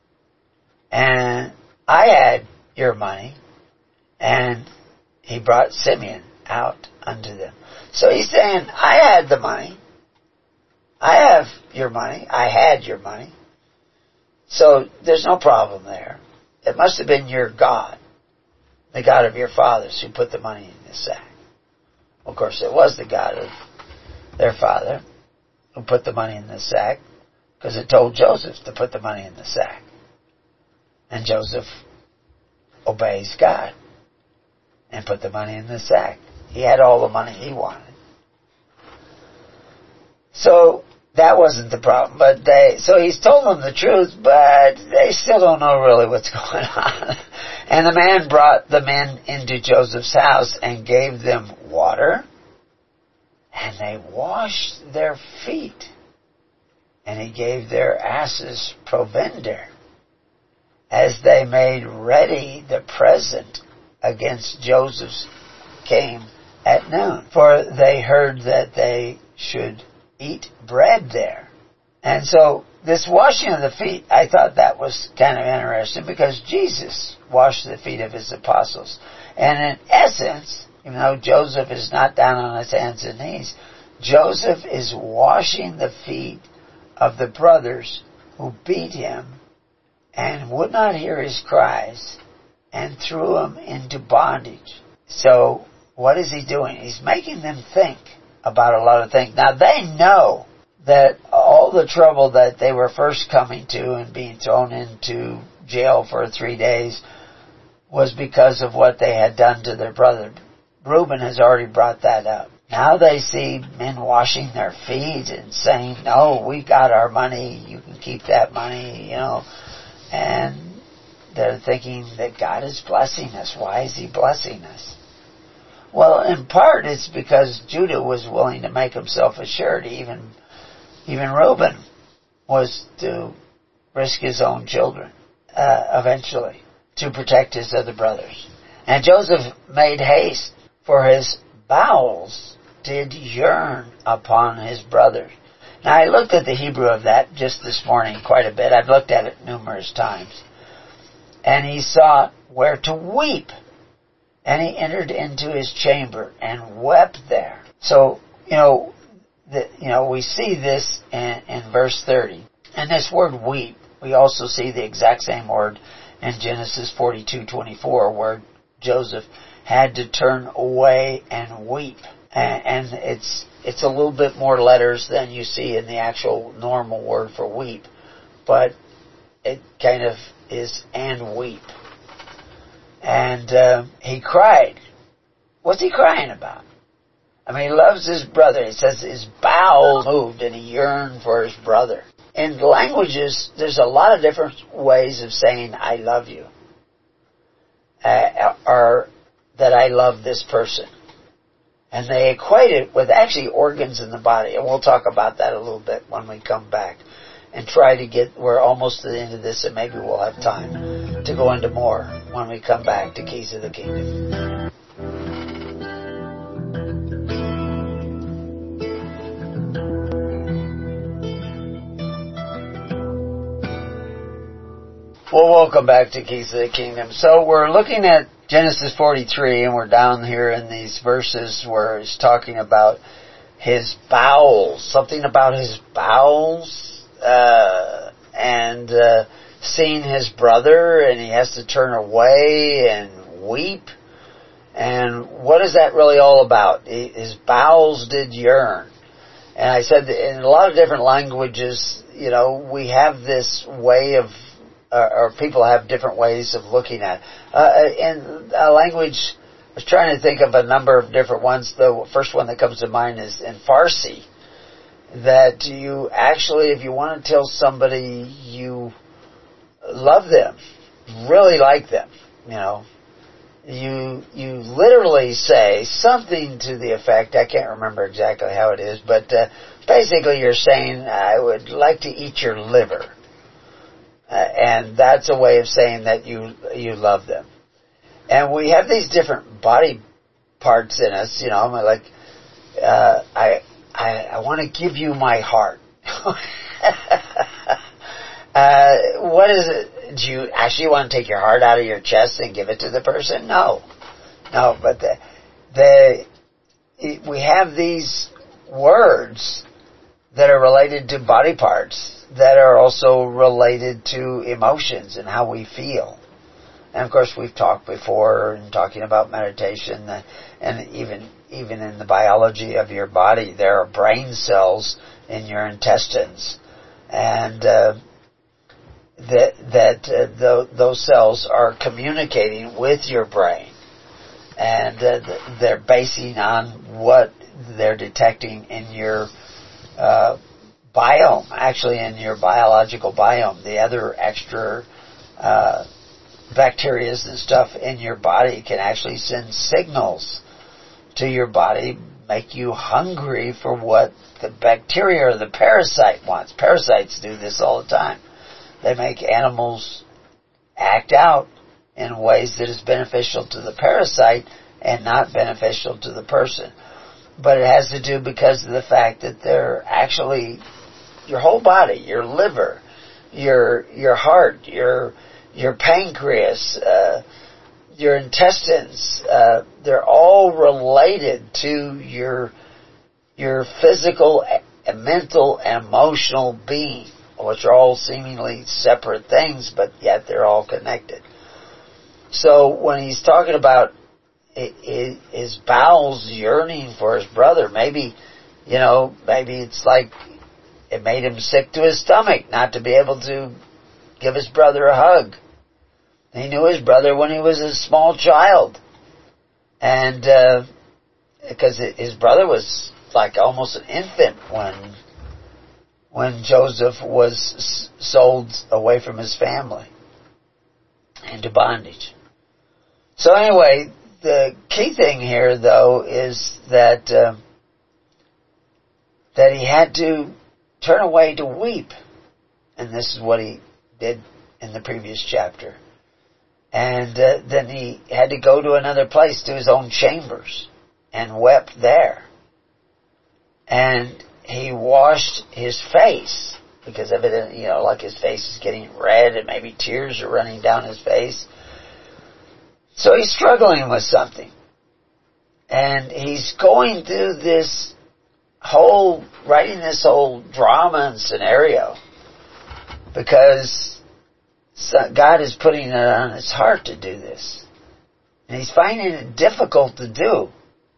And I had your money, and he brought Simeon out unto them. So he's saying, I had the money. I have your money. I had your money. So there's no problem there. It must have been your God, the God of your fathers, who put the money in the sack. Of course, it was the God of their father who put the money in the sack, because it told Joseph to put the money in the sack. And Joseph obeys God and put the money in the sack. He had all the money he wanted. So that wasn't the problem. But they, so he's told them the truth, but they still don't know really what's going on. And the man brought the men into Joseph's house and gave them water, and they washed their feet. And he gave their asses provender, as they made ready the present against Joseph's came at noon. For they heard that they should eat bread there. And so this washing of the feet, I thought that was kind of interesting, because Jesus washed the feet of his apostles. And in essence, even though Joseph is not down on his hands and knees, Joseph is washing the feet of the brothers who beat him and would not hear his cries and threw him into bondage. So what is he doing? He's making them think about a lot of things. Now they know that all the trouble that they were first coming to and being thrown into jail for three days was because of what they had done to their brother. Reuben has already brought that up. Now they see men washing their feet and saying, no, we got our money, you can keep that money, you know. And they're thinking that God is blessing us. Why is he blessing us? Well, in part it's because Judah was willing to make himself a surety. Even, even Reuben was to risk his own children, uh, eventually, to protect his other brothers. And Joseph made haste, for his bowels did yearn upon his brothers. Now I looked at the Hebrew of that just this morning quite a bit. I've looked at it numerous times. And he sought where to weep. And he entered into his chamber and wept there. So, you know, the, you know, we see this in, in verse thirty. And this word weep, we also see the exact same word in Genesis forty-two twenty-four, where Joseph had to turn away and weep. And, and it's it's a little bit more letters than you see in the actual normal word for weep. But it kind of is and weep. And uh, he cried. What's he crying about? I mean, he loves his brother. He says his bowels moved and he yearned for his brother. In languages, there's a lot of different ways of saying I love you. Uh, or that I love this person. And they equate it with actually organs in the body. And we'll talk about that a little bit when we come back. And try to get, we're almost to the end of this, and maybe we'll have time to go into more when we come back to Keys of the Kingdom. Well, welcome back to Keys of the Kingdom. So we're looking at Genesis forty-three, and we're down here in these verses where it's talking about his bowels, something about his bowels, uh, and uh, seeing his brother, and he has to turn away and weep. And what is that really all about? His bowels did yearn. And I said that in a lot of different languages, you know, we have this way of Uh, or people have different ways of looking at it. Uh, in a language, I was trying to think of a number of different ones. The first one that comes to mind is in Farsi, that you actually, if you want to tell somebody you love them, really like them, you know, you you literally say something to the effect, I can't remember exactly how it is, but uh, basically you're saying, I would like to eat your liver. Uh, and that's a way of saying that you you love them. And we have these different body parts in us, you know, like, uh, I, I, I want to give you my heart. uh, what is it? Do you actually want to take your heart out of your chest and give it to the person? No. No, but the, the, we have these words that are related to body parts that are also related to emotions and how we feel. And of course we've talked before in talking about meditation, uh, and even even in the biology of your body, there are brain cells in your intestines, and uh, that that uh, th- those cells are communicating with your brain, and uh, they're basing on what they're detecting in your uh, biome, actually in your biological biome. The other extra uh, bacteria and stuff in your body can actually send signals to your body, make you hungry for what the bacteria or the parasite wants. Parasites do this all the time. They make animals act out in ways that is beneficial to the parasite and not beneficial to the person. But it has to do because of the fact that they're actually your whole body, your liver, your your heart, your your pancreas, uh, your intestines, uh, they're all related to your your physical, mental, and emotional being, which are all seemingly separate things, but yet they're all connected. So when he's talking about his bowels yearning for his brother, maybe, you know, maybe it's like it made him sick to his stomach not to be able to give his brother a hug. He knew his brother when he was a small child. And uh, because his brother was like almost an infant when when Joseph was sold away from his family into bondage. So anyway, the key thing here, though, is that uh, that he had to turn away to weep. And this is what he did in the previous chapter. And uh, then he had to go to another place, to his own chambers, and wept there. And he washed his face, because evidently, you know, like his face is getting red and maybe tears are running down his face. So he's struggling with something. And he's going through this whole, writing this whole drama and scenario, because God is putting it on his heart to do this. And he's finding it difficult to do.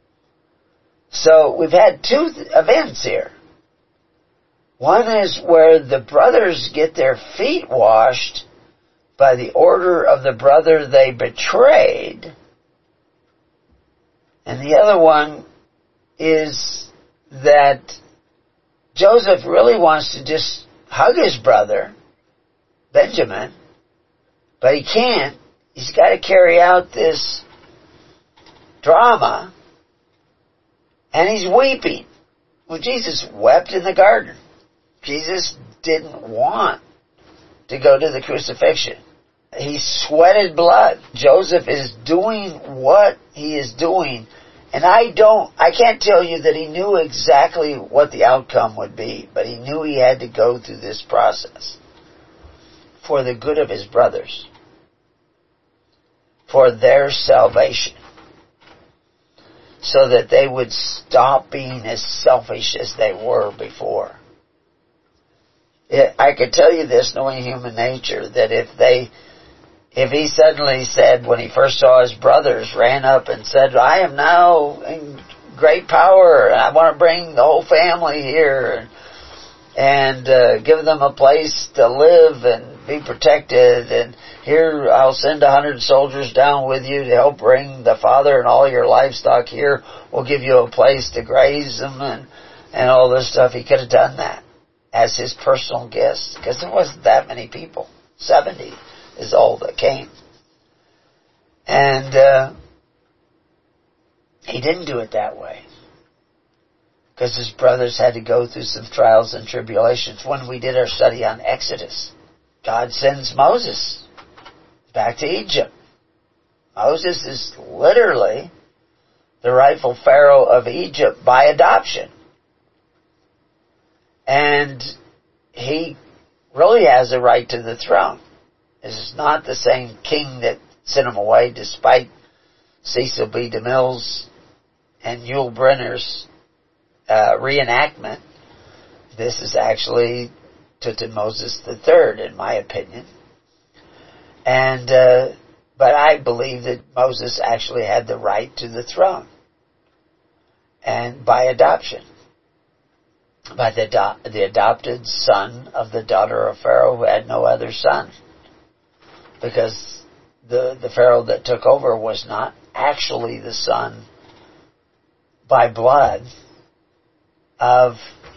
So we've had two th- events here. One is where the brothers get their feet washed by the order of the brother they betrayed. And the other one is that Joseph really wants to just hug his brother, Benjamin, but he can't. He's got to carry out this drama, and he's weeping. Well, Jesus wept in the garden. Jesus didn't want to go to the crucifixion. He sweated blood. Joseph is doing what he is doing, and I don't, I can't tell you that he knew exactly what the outcome would be, but he knew he had to go through this process for the good of his brothers, for their salvation, so that they would stop being as selfish as they were before. It, I could tell you this, knowing human nature, that if they, if he suddenly said, when he first saw his brothers, ran up and said, I am now in great power, and I want to bring the whole family here, and, and uh, give them a place to live and be protected, and here I'll send a hundred soldiers down with you to help bring the father and all your livestock here. We'll give you a place to graze them and, and all this stuff. He could have done that as his personal guest, because there wasn't that many people. Seventy is all that came. And uh, he didn't do it that way, because his brothers had to go through some trials and tribulations. When we did our study on Exodus, God sends Moses back to Egypt. Moses is literally the rightful Pharaoh of Egypt by adoption. And he really has a right to the throne. This is not the same king that sent him away, despite Cecil B. DeMille's and Yul Brynner's uh, reenactment. This is actually Tutmosis the Third, in my opinion. And uh, but I believe that Moses actually had the right to the throne, and by adoption, by the do- the adopted son of the daughter of Pharaoh, who had no other son, because the the Pharaoh that took over was not actually the son by blood of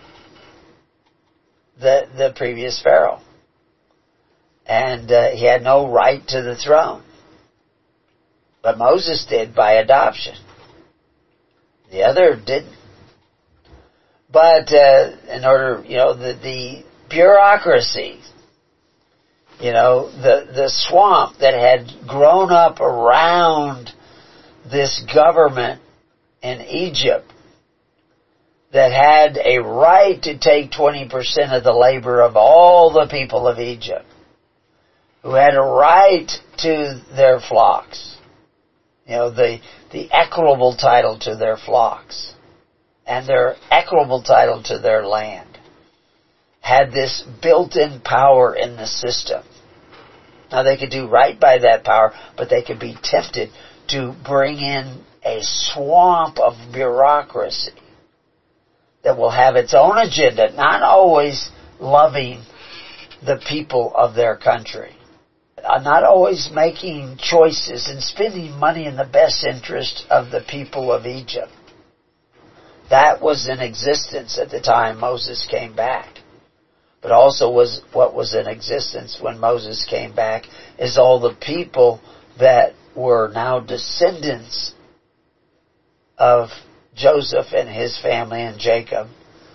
the the previous Pharaoh. And uh, he had no right to the throne. But Moses did by adoption. The other didn't. But uh, in order, you know, the, the bureaucracy, you know, the, the swamp that had grown up around this government in Egypt that had a right to take twenty percent of the labor of all the people of Egypt, who had a right to their flocks, you know, the, the equitable title to their flocks, and their equitable title to their land, had this built-in power in the system. Now, they could do right by that power, but they could be tempted to bring in a swamp of bureaucracy that will have its own agenda, not always loving the people of their country, not always making choices and spending money in the best interest of the people of Egypt. That was in existence at the time Moses came back. But also was what was in existence when Moses came back is all the people that were now descendants of Joseph and his family and Jacob,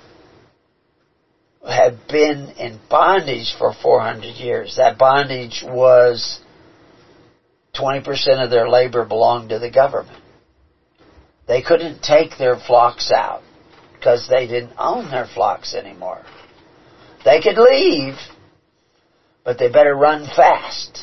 had been in bondage for four hundred years. That bondage was twenty percent of their labor belonged to the government. They couldn't take their flocks out because they didn't own their flocks anymore. They could leave, but they better run fast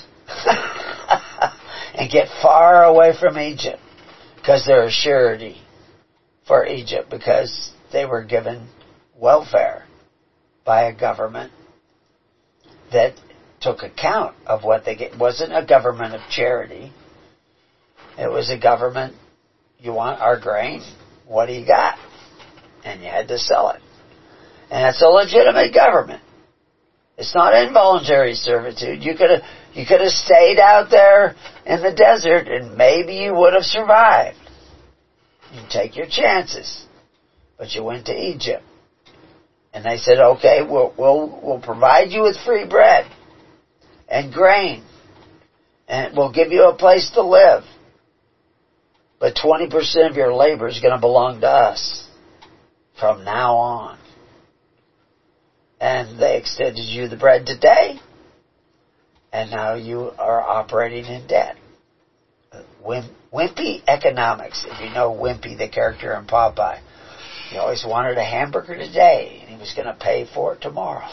and get far away from Egypt, because they're a surety for Egypt, because they were given welfare by a government that took account of what they get. It wasn't a government of charity. It was a government, you want our grain? What do you got? And you had to sell it. And it's a legitimate government. It's not involuntary servitude. You could have, you could have stayed out there in the desert and maybe you would have survived. You take your chances. but you went to Egypt. And they said, okay, we'll, we'll, we'll provide you with free bread and grain, and we'll give you a place to live. But twenty percent of your labor is going to belong to us from now on. And they extended you the bread today, and now you are operating in debt. Wim, wimpy economics. If you know Wimpy, the character in Popeye, he always wanted a hamburger today, and he was going to pay for it tomorrow.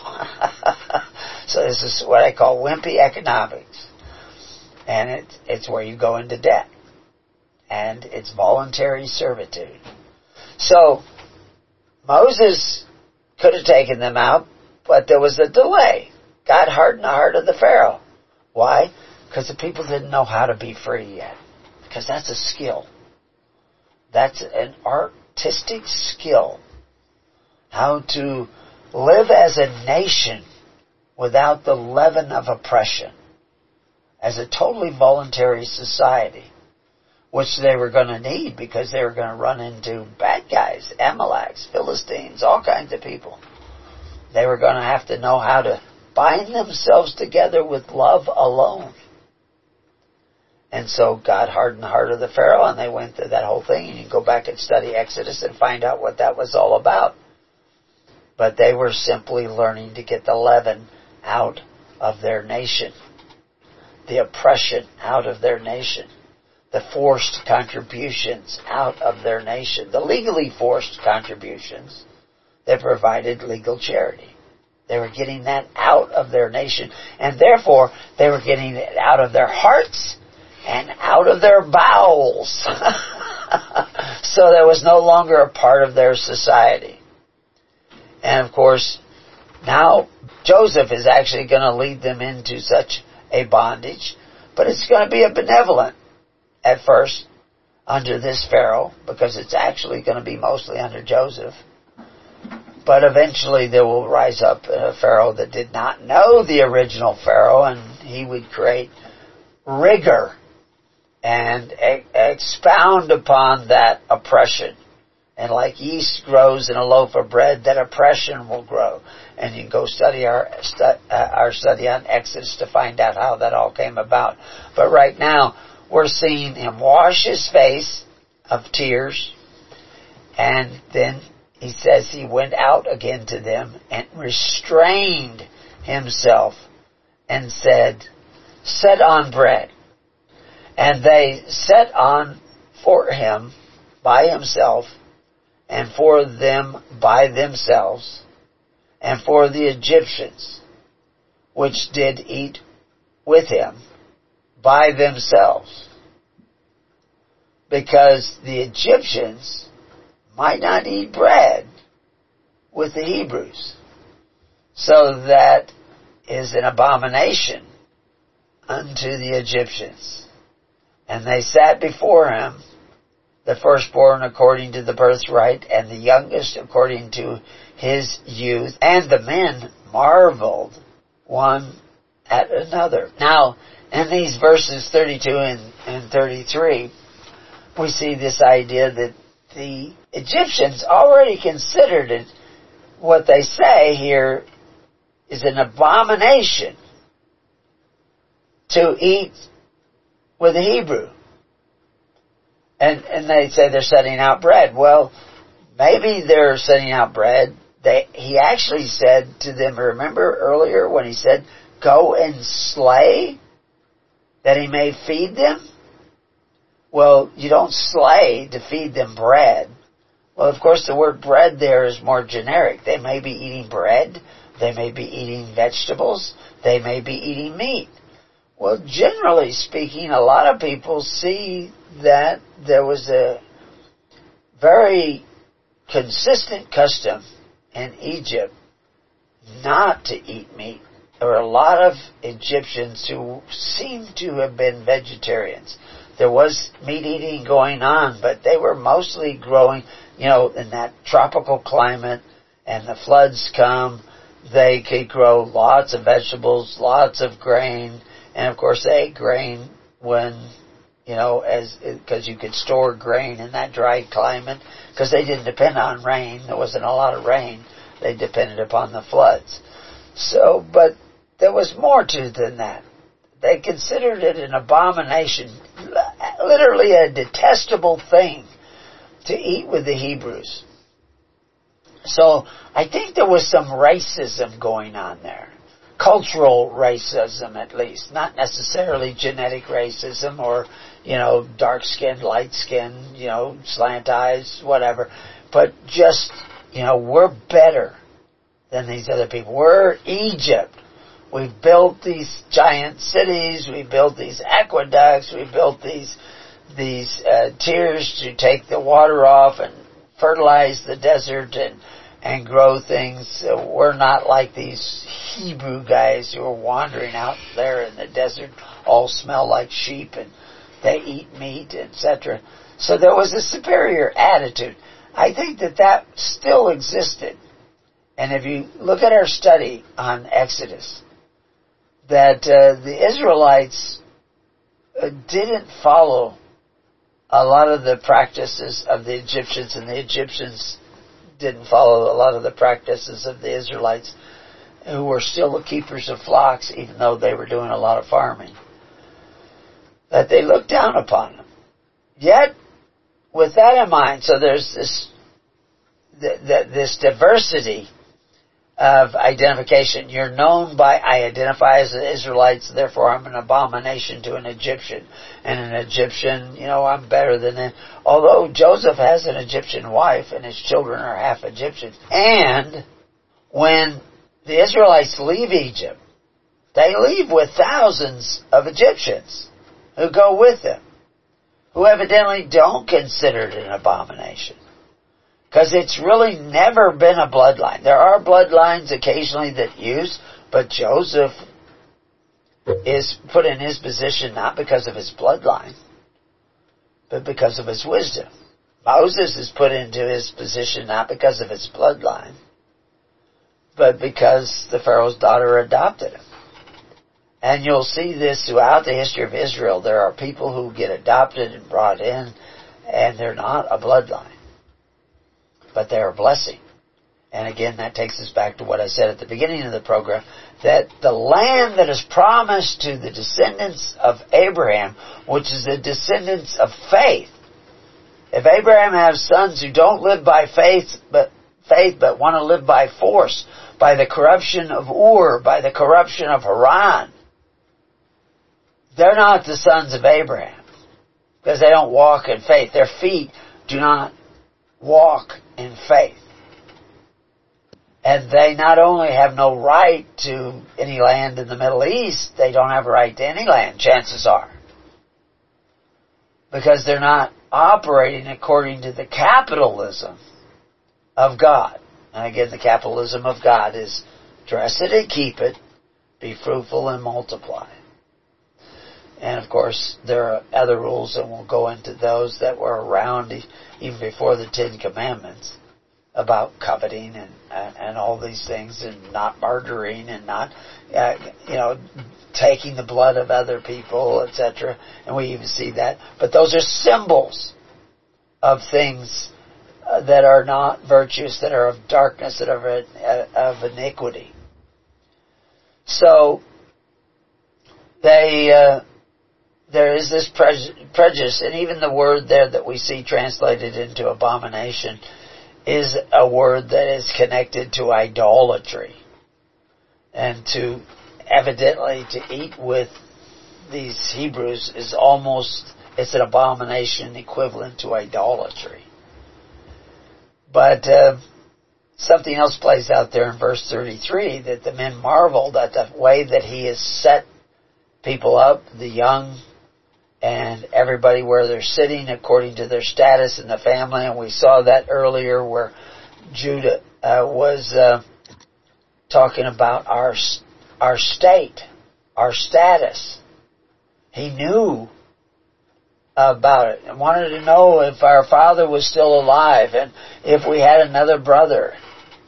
So this is what I call wimpy economics. And it's, it's where you go into debt. And it's voluntary servitude. So Moses could have taken them out, but there was a delay. God hardened the heart of the Pharaoh. Why? Because the people didn't know how to be free yet. Because that's a skill. That's an artistic skill. How to live as a nation without the leaven of oppression. As a totally voluntary society. Which they were going to need because they were going to run into bad guys, Amaleks, Philistines, all kinds of people. They were going to have to know how to bind themselves together with love alone. And so God hardened the heart of the Pharaoh, and they went through that whole thing. And you can go back and study Exodus and find out what that was all about. But they were simply learning to get the leaven out of their nation. The oppression out of their nation. The forced contributions out of their nation. The legally forced contributions that provided legal charity. They were getting that out of their nation. And therefore, they were getting it out of their hearts and out of their bowels. So there was no longer a part of their society. And of course, now Joseph is actually going to lead them into such a bondage. But it's going to be a benevolent at first under this Pharaoh, because it's actually going to be mostly under Joseph. But eventually there will rise up a Pharaoh that did not know the original Pharaoh, and he would create rigor and e- expound upon that oppression. And like yeast grows in a loaf of bread, that oppression will grow. And you can go study our stu- uh, our study on Exodus to find out how that all came about. But right now, we're seeing him wash his face of tears, and then he says he went out again to them and restrained himself and said, set on bread. And they set on for him by himself, and for them by themselves, and for the Egyptians, which did eat with him, by themselves, because the Egyptians might not eat bread with the Hebrews. So that is an abomination unto the Egyptians. And they sat before him, the firstborn according to the birthright, and the youngest according to his youth. And the men marveled one at another. Now, in these verses thirty-two and, and thirty-three, we see this idea that the Egyptians already considered it, what they say here is an abomination to eat with a Hebrew. And, and they say they're setting out bread. Well, maybe they're setting out bread. They, he actually said to them, remember earlier when he said, go and slay that he may feed them? Well, you don't slay to feed them bread. Well, of course, the word bread there is more generic. They may be eating bread. They may be eating vegetables. They may be eating meat. Well, generally speaking, a lot of people see that there was a very consistent custom in Egypt not to eat meat. There were a lot of Egyptians who seemed to have been vegetarians. There was meat eating going on, but they were mostly growing, you know, in that tropical climate, and the floods come, they could grow lots of vegetables, lots of grain, and of course they ate grain when you know, as because you could store grain in that dry climate, because they didn't depend on rain. There wasn't a lot of rain. They depended upon the floods. So, but there was more to it than that. They considered it an abomination, literally a detestable thing to eat with the Hebrews. So I think there was some racism going on there. Cultural racism, at least. Not necessarily genetic racism or, you know, dark-skinned, light-skinned, you know, slant eyes, whatever. But just, you know, we're better than these other people. We're Egypt. We've built these giant cities. We built these aqueducts. We built these these uh, tiers to take the water off and fertilize the desert and and grow things. So we're not like these Hebrew guys who are wandering out there in the desert, all smell like sheep and they eat meat, et cetera. So there was a superior attitude. I think that that still existed. And if you look at our study on Exodus, that uh, the Israelites uh, didn't follow a lot of the practices of the Egyptians, and the Egyptians didn't follow a lot of the practices of the Israelites, who were still the keepers of flocks, even though they were doing a lot of farming. That they looked down upon them. Yet, with that in mind, so there's this th- th- this diversity of identification. You're known by, I identify as the Israelites, therefore I'm an abomination to an Egyptian. And an Egyptian, you know, I'm better than them. Although Joseph has an Egyptian wife and his children are half Egyptian. And when the Israelites leave Egypt, they leave with thousands of Egyptians who go with them, who evidently don't consider it an abomination. Because it's really never been a bloodline. There are bloodlines occasionally that use, but Joseph is put in his position not because of his bloodline, but because of his wisdom. Moses is put into his position not because of his bloodline, but because the Pharaoh's daughter adopted him. And you'll see this throughout the history of Israel. There are people who get adopted and brought in, and they're not a bloodline, but they're a blessing. And again, that takes us back to what I said at the beginning of the program, that the land that is promised to the descendants of Abraham, which is the descendants of faith. If Abraham has sons who don't live by faith, but faith, but want to live by force, by the corruption of Ur, by the corruption of Haran, they're not the sons of Abraham, because they don't walk in faith. Their feet do not walk in faith. And they not only have no right to any land in the Middle East, they don't have a right to any land, chances are. Because they're not operating according to the capitalism of God. And again, the capitalism of God is dress it and keep it, be fruitful and multiply. And of course, there are other rules, and we'll go into those that were around even before the Ten Commandments, about coveting and, and, and all these things, and not murdering, and not, uh, you know, taking the blood of other people, et cetera. And we even see that. But those are symbols of things uh, that are not virtuous, that are of darkness, that are of, uh, of iniquity. So, they... Uh, There is this prejudice, and even the word there that we see translated into abomination is a word that is connected to idolatry. And to, evidently, to eat with these Hebrews is almost, it's an abomination equivalent to idolatry. But uh, something else plays out there in verse thirty-three, that the men marveled at the way that he has set people up, the young, and everybody where they're sitting according to their status in the family. And we saw that earlier where Judah uh, was uh, talking about our our state, our status. He knew about it and wanted to know if our father was still alive and if we had another brother.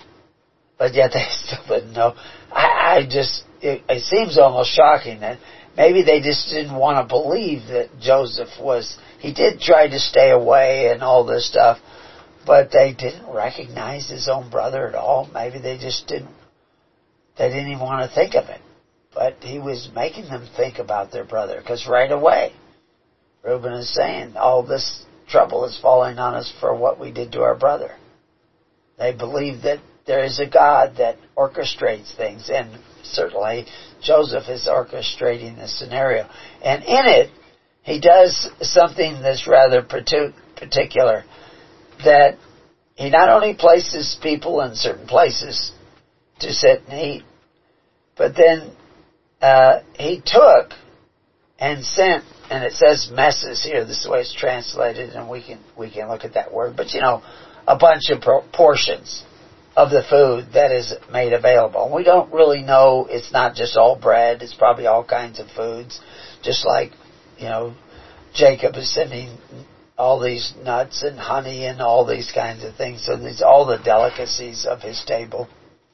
But yet they still didn't know. I, I just, it, it seems almost shocking that maybe they just didn't want to believe that Joseph was, he did try to stay away and all this stuff, but they didn't recognize his own brother at all. Maybe they just didn't, they didn't even want to think of it. But he was making them think about their brother, because right away, Reuben is saying, all this trouble is falling on us for what we did to our brother. They believe that there is a God that orchestrates things, and certainly Joseph is orchestrating the scenario. And in it, he does something that's rather particular, that he not only places people in certain places to sit and eat, but then uh, he took and sent, and it says messes here, this is the way it's translated, and we can we can look at that word, but you know, a bunch of portions of the food that is made available. We don't really know, it's not just all bread, it's probably all kinds of foods, just like, you know, Jacob is sending all these nuts and honey and all these kinds of things, so these all the delicacies of his table.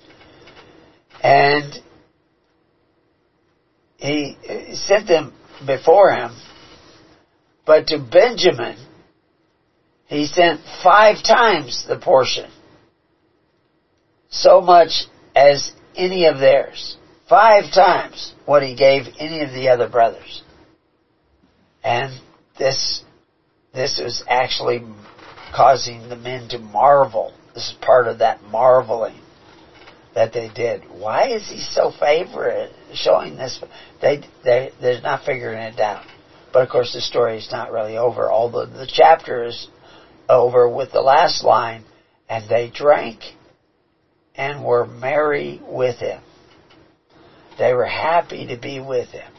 And he sent them before him, but to Benjamin, he sent five times the portion. So much as any of theirs. Five times what he gave any of the other brothers. And this, this was actually causing the men to marvel. This is part of that marveling that they did. Why is he so favorite, showing this? They, they, they're not figuring it out. But of course the story is not really over. Although the chapter is over with the last line, and they drank and were merry with him. They were happy to be with him.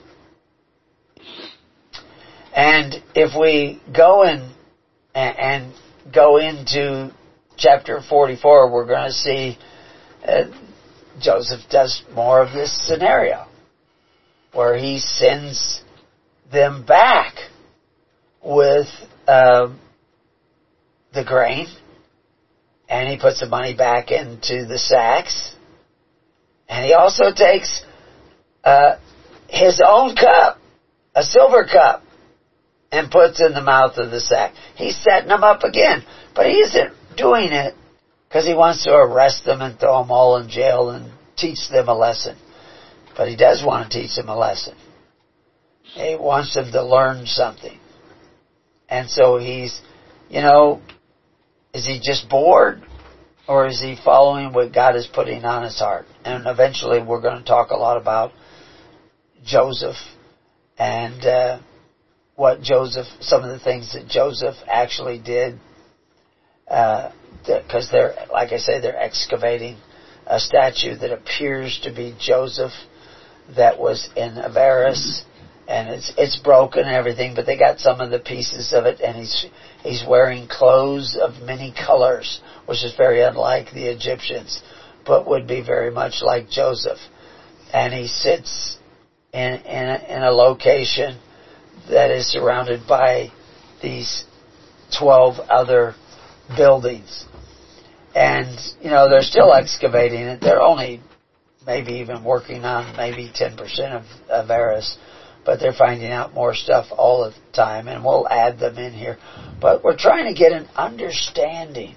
And if we go in and, and go into chapter forty-four, we're going to see uh, Joseph does more of this scenario, where he sends them back with uh, the grain, and he puts the money back into the sacks, and he also takes uh, his own cup, a silver cup, and puts in the mouth of the sack. He's setting them up again, but he isn't doing it because he wants to arrest them and throw them all in jail and teach them a lesson. But he does want to teach them a lesson. He wants them to learn something. And so he's, you know, is he just bored, or is he following what God is putting on his heart? And eventually we're going to talk a lot about Joseph and uh, what Joseph, some of the things that Joseph actually did, because uh, they're, like I say, they're excavating a statue that appears to be Joseph that was in Avaris, and it's it's broken and everything, but they got some of the pieces of it, and he's he's wearing clothes of many colors, which is very unlike the Egyptians, but would be very much like Joseph. And he sits in in a, in a location that is surrounded by these twelve other buildings. And, you know, they're still excavating it. They're only maybe even working on maybe ten percent of Avaris, but they're finding out more stuff all the time, and we'll add them in here. But we're trying to get an understanding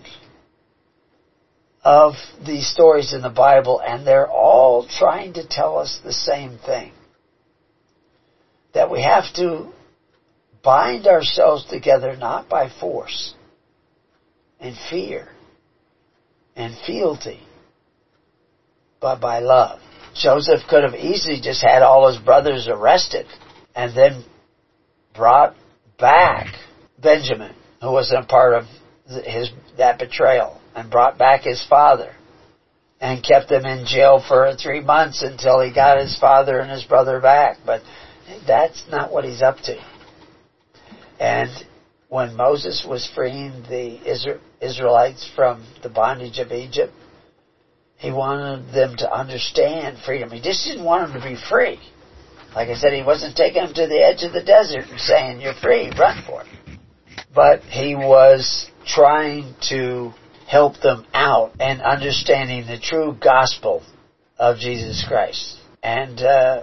of these stories in the Bible, and they're all trying to tell us the same thing. That we have to bind ourselves together not by force and fear and fealty, but by love. Joseph could have easily just had all his brothers arrested and then brought back Benjamin, who was a part of his that betrayal, and brought back his father and kept them in jail for three months until he got his father and his brother back. But that's not what he's up to. And when Moses was freeing the Israelites from the bondage of Egypt, he wanted them to understand freedom. He just didn't want them to be free. Like I said, he wasn't taking them to the edge of the desert and saying, you're free, run for it. But he was trying to help them out and understanding the true gospel of Jesus Christ. And uh,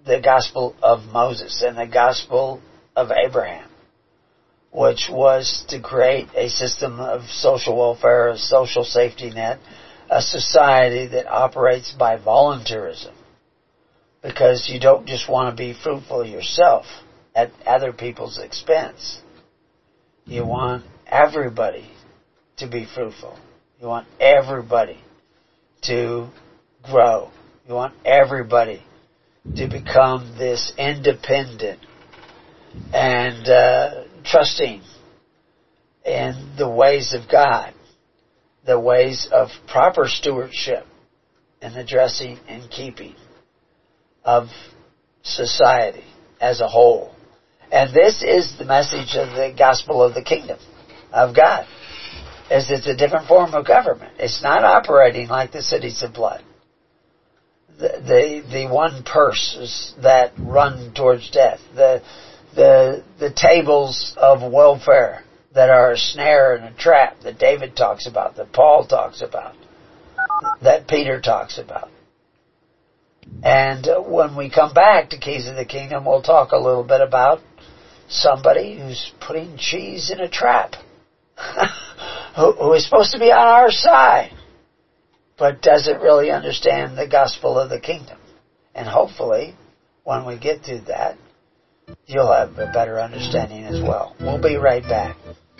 the gospel of Moses and the gospel of Abraham, which was to create a system of social welfare, a social safety net, a society that operates by voluntarism. Because you don't just want to be fruitful yourself at other people's expense. You want everybody to be fruitful. You want everybody to grow. You want everybody to become this independent and uh, trusting in the ways of God, the ways of proper stewardship and the dressing and keeping of society as a whole. And this is the message of the gospel of the kingdom of God, is it's a different form of government. It's not operating like the cities of blood. The, the, the one purses that run towards death, the, the, the tables of welfare that are a snare and a trap that David talks about, that Paul talks about, that Peter talks about. And when we come back to Keys of the Kingdom, we'll talk a little bit about somebody who's putting cheese in a trap, who, who is supposed to be on our side, but doesn't really understand the gospel of the kingdom. And hopefully, when we get to that, you'll have a better understanding as well. We'll be right back.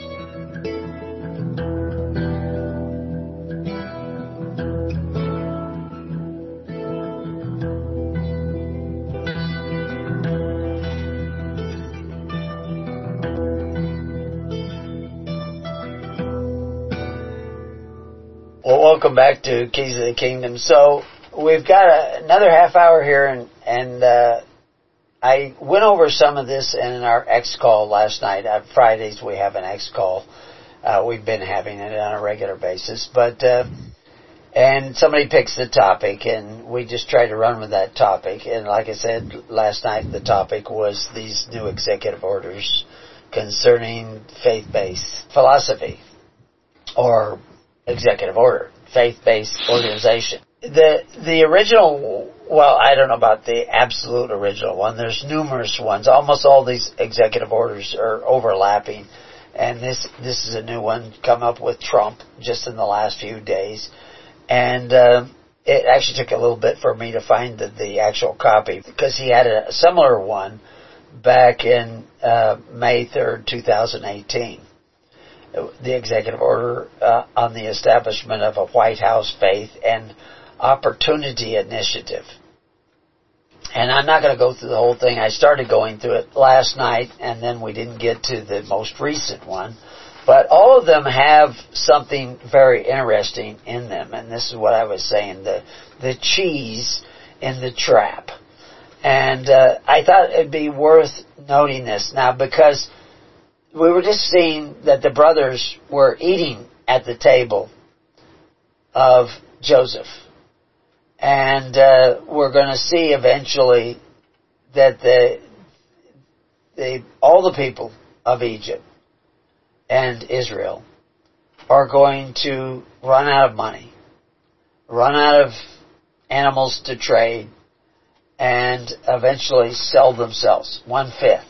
Well, welcome back to Keys of the Kingdom. So we've got a, another half hour here, and, and uh, I went over some of this in our X call last night. On Fridays we have an X call. Uh, we've been having it on a regular basis, but uh, and somebody picks the topic, and we just try to run with that topic. And like I said last night, the topic was these new executive orders concerning faith-based philosophy, or executive order, faith-based organization. The the original, well, I don't know about the absolute original one. There's numerous ones. Almost all these executive orders are overlapping, and this this is a new one come up with Trump just in the last few days. And uh, it actually took a little bit for me to find the, the actual copy, because he had a similar one back in uh, May third, twenty eighteen. The executive order uh, on the establishment of a White House Faith and Opportunity Initiative. And I'm not going to go through the whole thing. I started going through it last night, and then we didn't get to the most recent one. But all of them have something very interesting in them, and this is what I was saying, the the cheese in the trap. And uh, I thought it'd be worth noting this now, because we were just seeing that the brothers were eating at the table of Joseph. And uh, we're going to see eventually that the, the all the people of Egypt and Israel are going to run out of money, run out of animals to trade, and eventually sell themselves, one-fifth,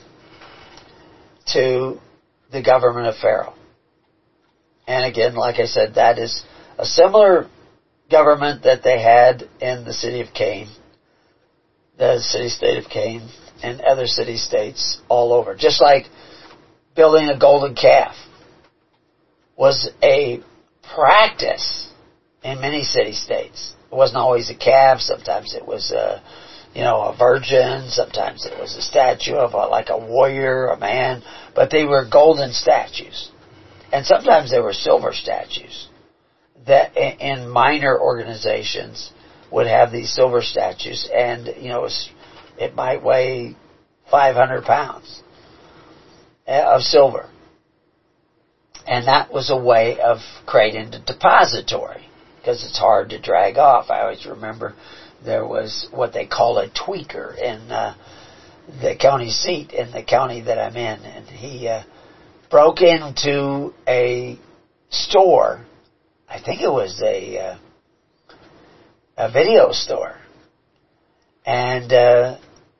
to the government of Pharaoh. And again, like I said, that is a similar government that they had in the city of Cain, the city-state of Cain, and other city-states all over. Just like building a golden calf was a practice in many city-states. It wasn't always a calf. Sometimes it was a, you know, a virgin. Sometimes it was a statue of a, like a warrior, a man. But they were golden statues. And sometimes they were silver statues that in minor organizations would have these silver statues. And, you know, it might weigh five hundred pounds of silver. And that was a way of creating a depository, because it's hard to drag off. I always remember there was what they call a tweaker in uh, the county seat in the county that I'm in, and he uh, broke into a store. I think it was a uh, a video store, and uh,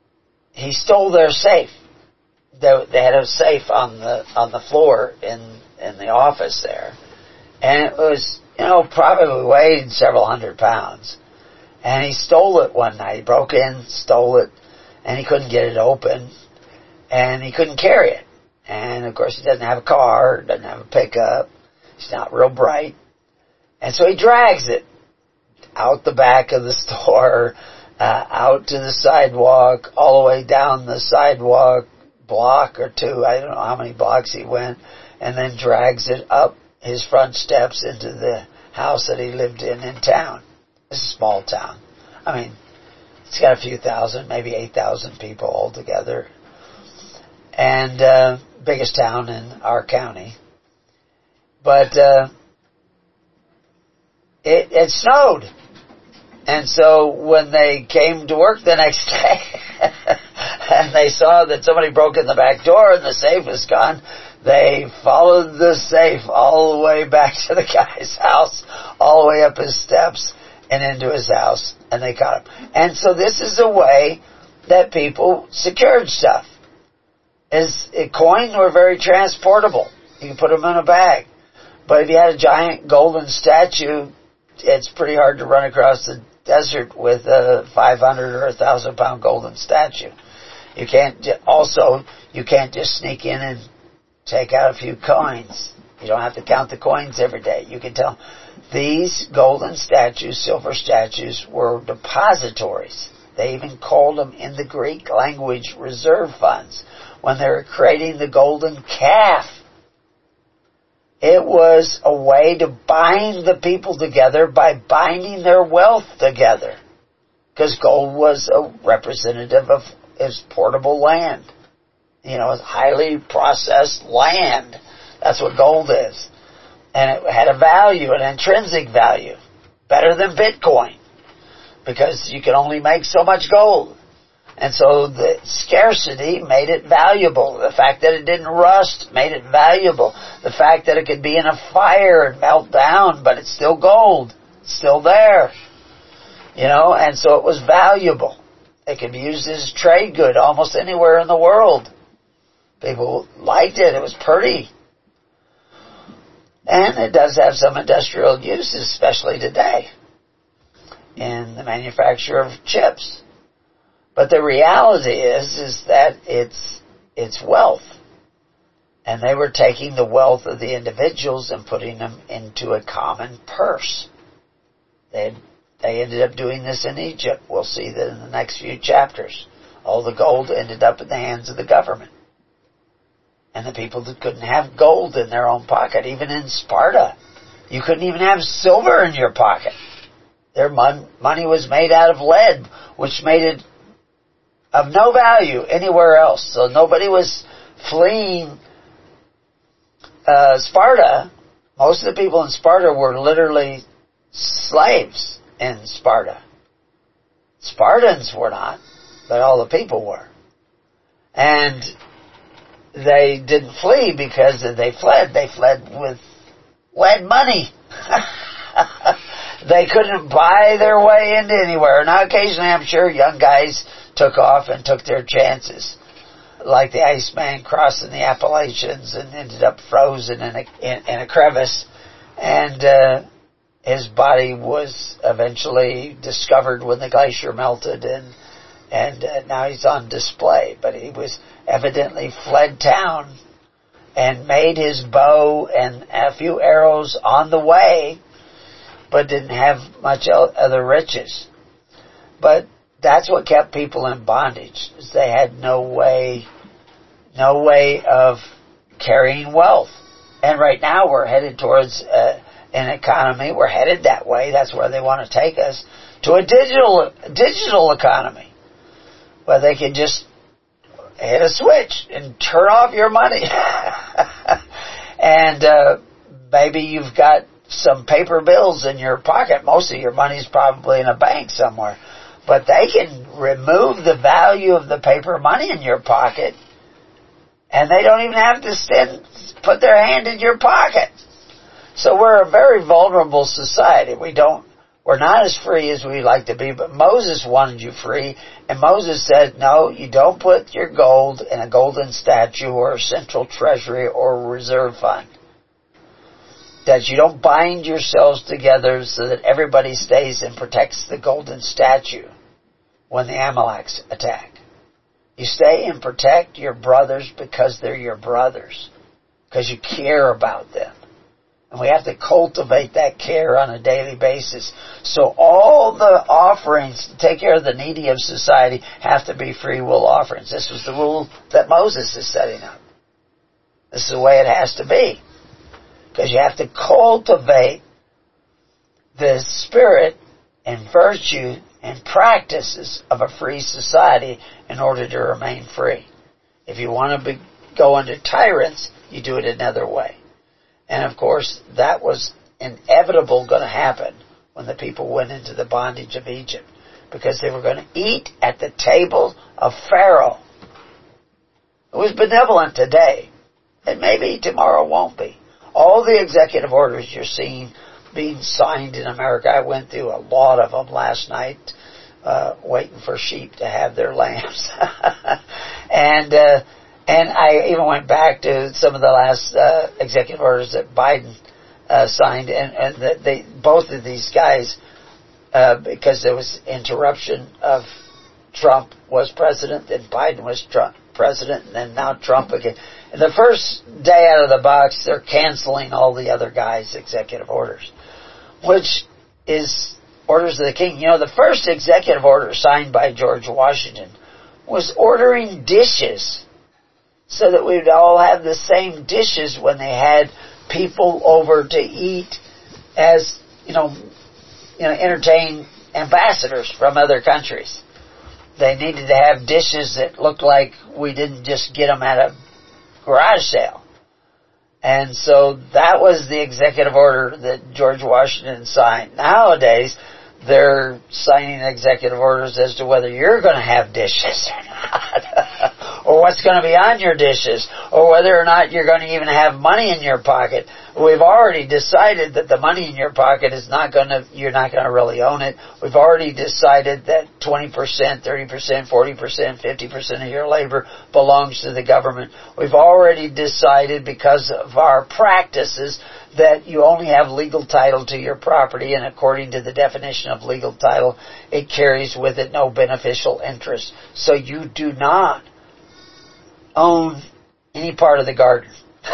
he stole their safe. They, they had a safe on the on the floor in in the office there, and it was, you know, probably weighed several hundred pounds. And he stole it one night. He broke in, stole it, and he couldn't get it open, and he couldn't carry it. And of course, he doesn't have a car, doesn't have a pickup. He's not real bright, and so he drags it out the back of the store, uh, out to the sidewalk, all the way down the sidewalk, block or two. I don't know how many blocks he went, and then drags it up his front steps into the house that he lived in in town. It's a small town. I mean, it's got a few thousand, maybe eight thousand people altogether, and uh, biggest town in our county. But uh, it, it snowed. And so when they came to work the next day and they saw that somebody broke in the back door and the safe was gone, they followed the safe all the way back to the guy's house, all the way up his steps and into his house, and they caught him. And so this is a way that people secured stuff. Is coins were very transportable. You could put them in a bag. But if you had a giant golden statue, it's pretty hard to run across the desert with a five hundred or a thousand pound golden statue. You can't, also, you can't just sneak in and take out a few coins. You don't have to count the coins every day. You can tell these golden statues, silver statues, were depositories. They even called them in the Greek language reserve funds when they were creating the golden calf. It was a way to bind the people together by binding their wealth together. Because gold was a representative of its portable land. You know, it's highly processed land. That's what gold is. And it had a value, an intrinsic value. Better than Bitcoin. Because you can only make so much gold. And so the scarcity made it valuable. The fact that it didn't rust made it valuable. The fact that it could be in a fire and melt down, but it's still gold. It's still there. You know, and so it was valuable. It could be used as a trade good almost anywhere in the world. People liked it. It was pretty. And it does have some industrial uses, especially today, in the manufacture of chips. But the reality is, is that it's, it's wealth. And they were taking the wealth of the individuals and putting them into a common purse. They they ended up doing this in Egypt. We'll see that in the next few chapters. All the gold ended up in the hands of the government. And the people that couldn't have gold in their own pocket, even in Sparta. You couldn't even have silver in your pocket. Their mon- money was made out of lead, which made it of no value anywhere else. So nobody was fleeing uh, Sparta. Most of the people in Sparta were literally slaves in Sparta. Spartans were not, but all the people were. And they didn't flee because they fled. They fled with lead money. They couldn't buy their way into anywhere. Now, occasionally, I'm sure young guys took off and took their chances, like the Iceman crossing the Appalachians and ended up frozen in a, in, in a crevice, and uh, his body was eventually discovered when the glacier melted, and and uh, now he's on display. But he was evidently fled town and made his bow and a few arrows on the way, but didn't have much other riches. But that's what kept people in bondage, is they had no way, no way of carrying wealth. And right now we're headed towards uh, an economy. We're headed that way. That's where they want to take us, to a digital digital economy, where they can just hit a switch and turn off your money. And uh, maybe you've got some paper bills in your pocket. Most of your money's probably in a bank somewhere. But they can remove the value of the paper money in your pocket, and they don't even have to stand, put their hand in your pocket. So we're a very vulnerable society. We don't We're not as free as we'd like to be, but Moses wanted you free, and Moses said, no, you don't put your gold in a golden statue or a central treasury or a reserve fund. That you don't bind yourselves together so that everybody stays and protects the golden statue when the Amalekites attack. You stay and protect your brothers because they're your brothers, because you care about them. And we have to cultivate that care on a daily basis. So all the offerings to take care of the needy of society have to be free will offerings. This was the rule that Moses is setting up. This is the way it has to be. Because you have to cultivate the spirit and virtue and practices of a free society in order to remain free. If you want to be, go under tyrants, you do it another way. And of course, that was inevitable going to happen when the people went into the bondage of Egypt, because they were going to eat at the table of Pharaoh. It was benevolent today, and maybe tomorrow won't be. All the executive orders you're seeing being signed in America, I went through a lot of them last night, uh, waiting for sheep to have their lambs. and, uh, And I even went back to some of the last uh, executive orders that Biden uh, signed, and, and that they, both of these guys, uh, because there was interruption of Trump was president, then Biden was Trump president, and then now Trump again. And the first day out of the box, they're canceling all the other guys' executive orders, which is orders of the king. You know, the first executive order signed by George Washington was ordering dishes, so that we'd all have the same dishes when they had people over to eat as, you know, you know, entertain ambassadors from other countries. They needed to have dishes that looked like we didn't just get them at a garage sale. And so that was the executive order that George Washington signed. Nowadays, they're signing executive orders as to whether you're going to have dishes or not, or what's going to be on your dishes, or whether or not you're going to even have money in your pocket. We've already decided that the money in your pocket is not going to, you're not going to really own it. We've already decided that twenty percent, thirty percent, forty percent, fifty percent of your labor belongs to the government. We've already decided, because of our practices, that you only have legal title to your property, and according to the definition of legal title, it carries with it no beneficial interest. So you do not own any part of the garden.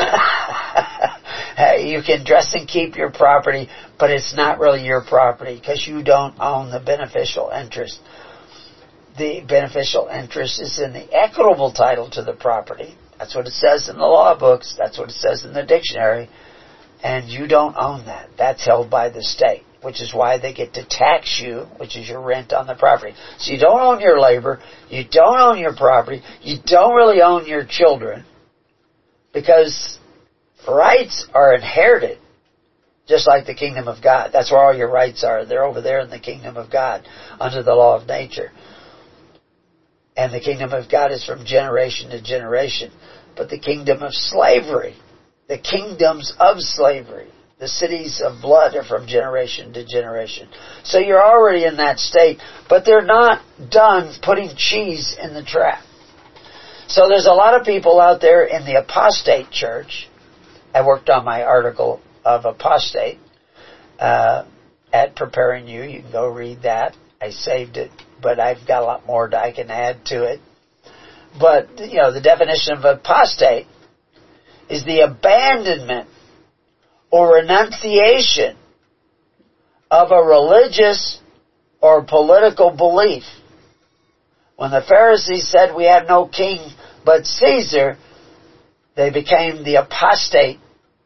You can dress and keep your property, but it's not really your property because you don't own the beneficial interest. The beneficial interest is in the equitable title to the property. That's what it says in the law books. That's what it says in the dictionary. And you don't own that. That's held by the state, which is why they get to tax you, which is your rent on the property. So you don't own your labor, you don't own your property, you don't really own your children, because rights are inherited, just like the kingdom of God. That's where all your rights are. They're over there in the kingdom of God, under the law of nature. And the kingdom of God is from generation to generation. But the kingdom of slavery, the kingdoms of slavery, the cities of blood, are from generation to generation. So you're already in that state, but they're not done putting cheese in the trap. So there's a lot of people out there in the apostate church. I worked on my article of apostate uh, at Preparing You. You can go read that. I saved it, but I've got a lot more that I can add to it. But, you know, the definition of apostate is the abandonment or renunciation of a religious or political belief. When the Pharisees said we have no king but Caesar, they became the apostate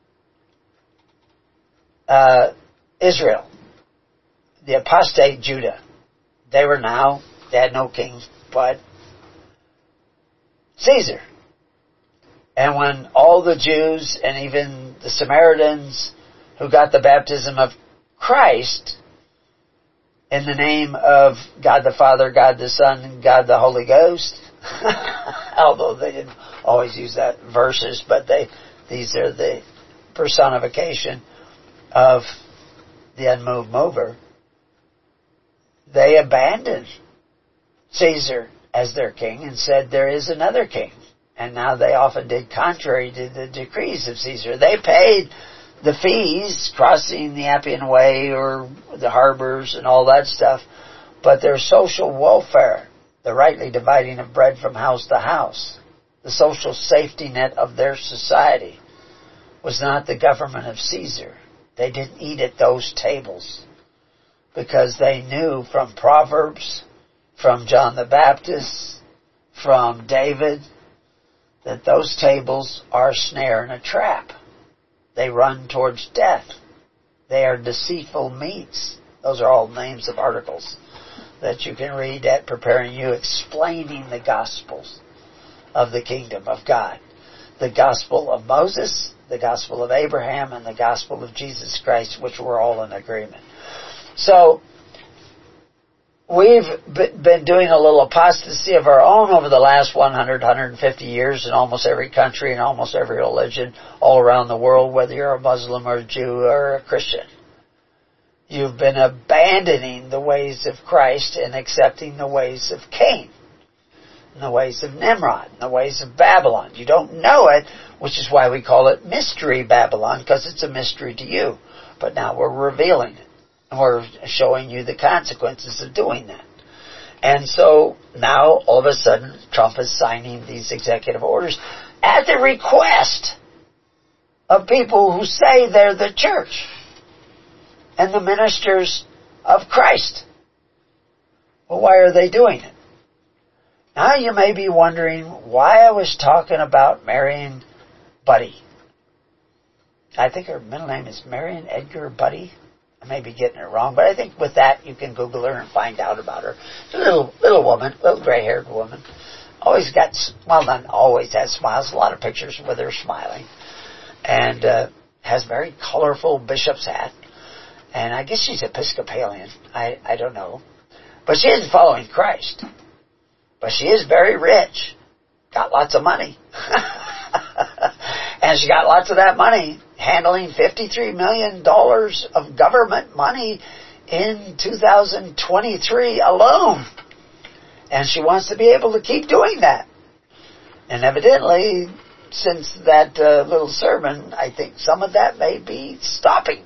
uh, Israel, the apostate Judah. They were now, they had no king but Caesar. And when all the Jews and even the Samaritans who got the baptism of Christ in the name of God the Father, God the Son, and God the Holy Ghost, although they didn't always use that verses, but they these are the personification of the unmoved mover. they abandoned Caesar as their king and said there is another king. And now they often did contrary to the decrees of Caesar. They paid the fees, crossing the Appian Way or the harbors and all that stuff, but their social welfare, the rightly dividing of bread from house to house, the social safety net of their society, was not the government of Caesar. They didn't eat at those tables because they knew from Proverbs, from John the Baptist, from David, that those tables are a snare and a trap. They run towards death. They are deceitful meats. Those are all names of articles that you can read at Preparing You, explaining the Gospels of the kingdom of God. The Gospel of Moses, the Gospel of Abraham, and the Gospel of Jesus Christ, which we're all in agreement. So, we've been doing a little apostasy of our own over the last one hundred, one hundred fifty years in almost every country and almost every religion all around the world, whether you're a Muslim or a Jew or a Christian. You've been abandoning the ways of Christ and accepting the ways of Cain, and the ways of Nimrod, and the ways of Babylon. You don't know it, which is why we call it Mystery Babylon, because it's a mystery to you. But now we're revealing it. And we're showing you the consequences of doing that. And so now, all of a sudden, Trump is signing these executive orders at the request of people who say they're the church and the ministers of Christ. Well, why are they doing it? Now you may be wondering why I was talking about Marion Buddy. I think her middle name is Marion Edgar Buddy. I may be getting it wrong, but I think with that you can Google her and find out about her. A little little woman, little gray-haired woman. Always got, well, not always has smiles. A lot of pictures with her smiling. And uh, has very colorful bishop's hat. And I guess she's Episcopalian. I, I don't know. But she isn't following Christ. But she is very rich. Got lots of money. And she got lots of that money handling fifty-three million dollars of government money in two thousand twenty-three alone. And she wants to be able to keep doing that. And evidently, since that uh, little sermon, I think some of that may be stopping.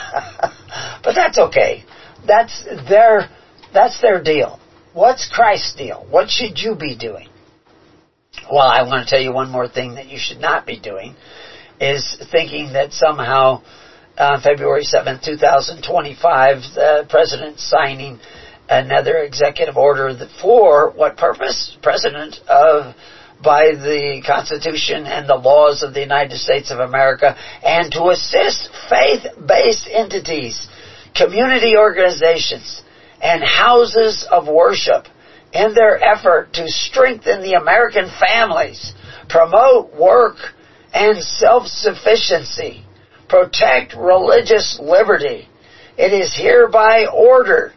But that's okay. That's their, that's their deal. What's Christ's deal? What should you be doing? Well, I want to tell you one more thing that you should not be doing, is thinking that somehow on February seventh, twenty twenty-five, the president signing another executive order for what purpose? President of, by the Constitution and the laws of the United States of America, and to assist faith-based entities, community organizations, and houses of worship in their effort to strengthen the American families, promote work and self-sufficiency, protect religious liberty. It is hereby ordered.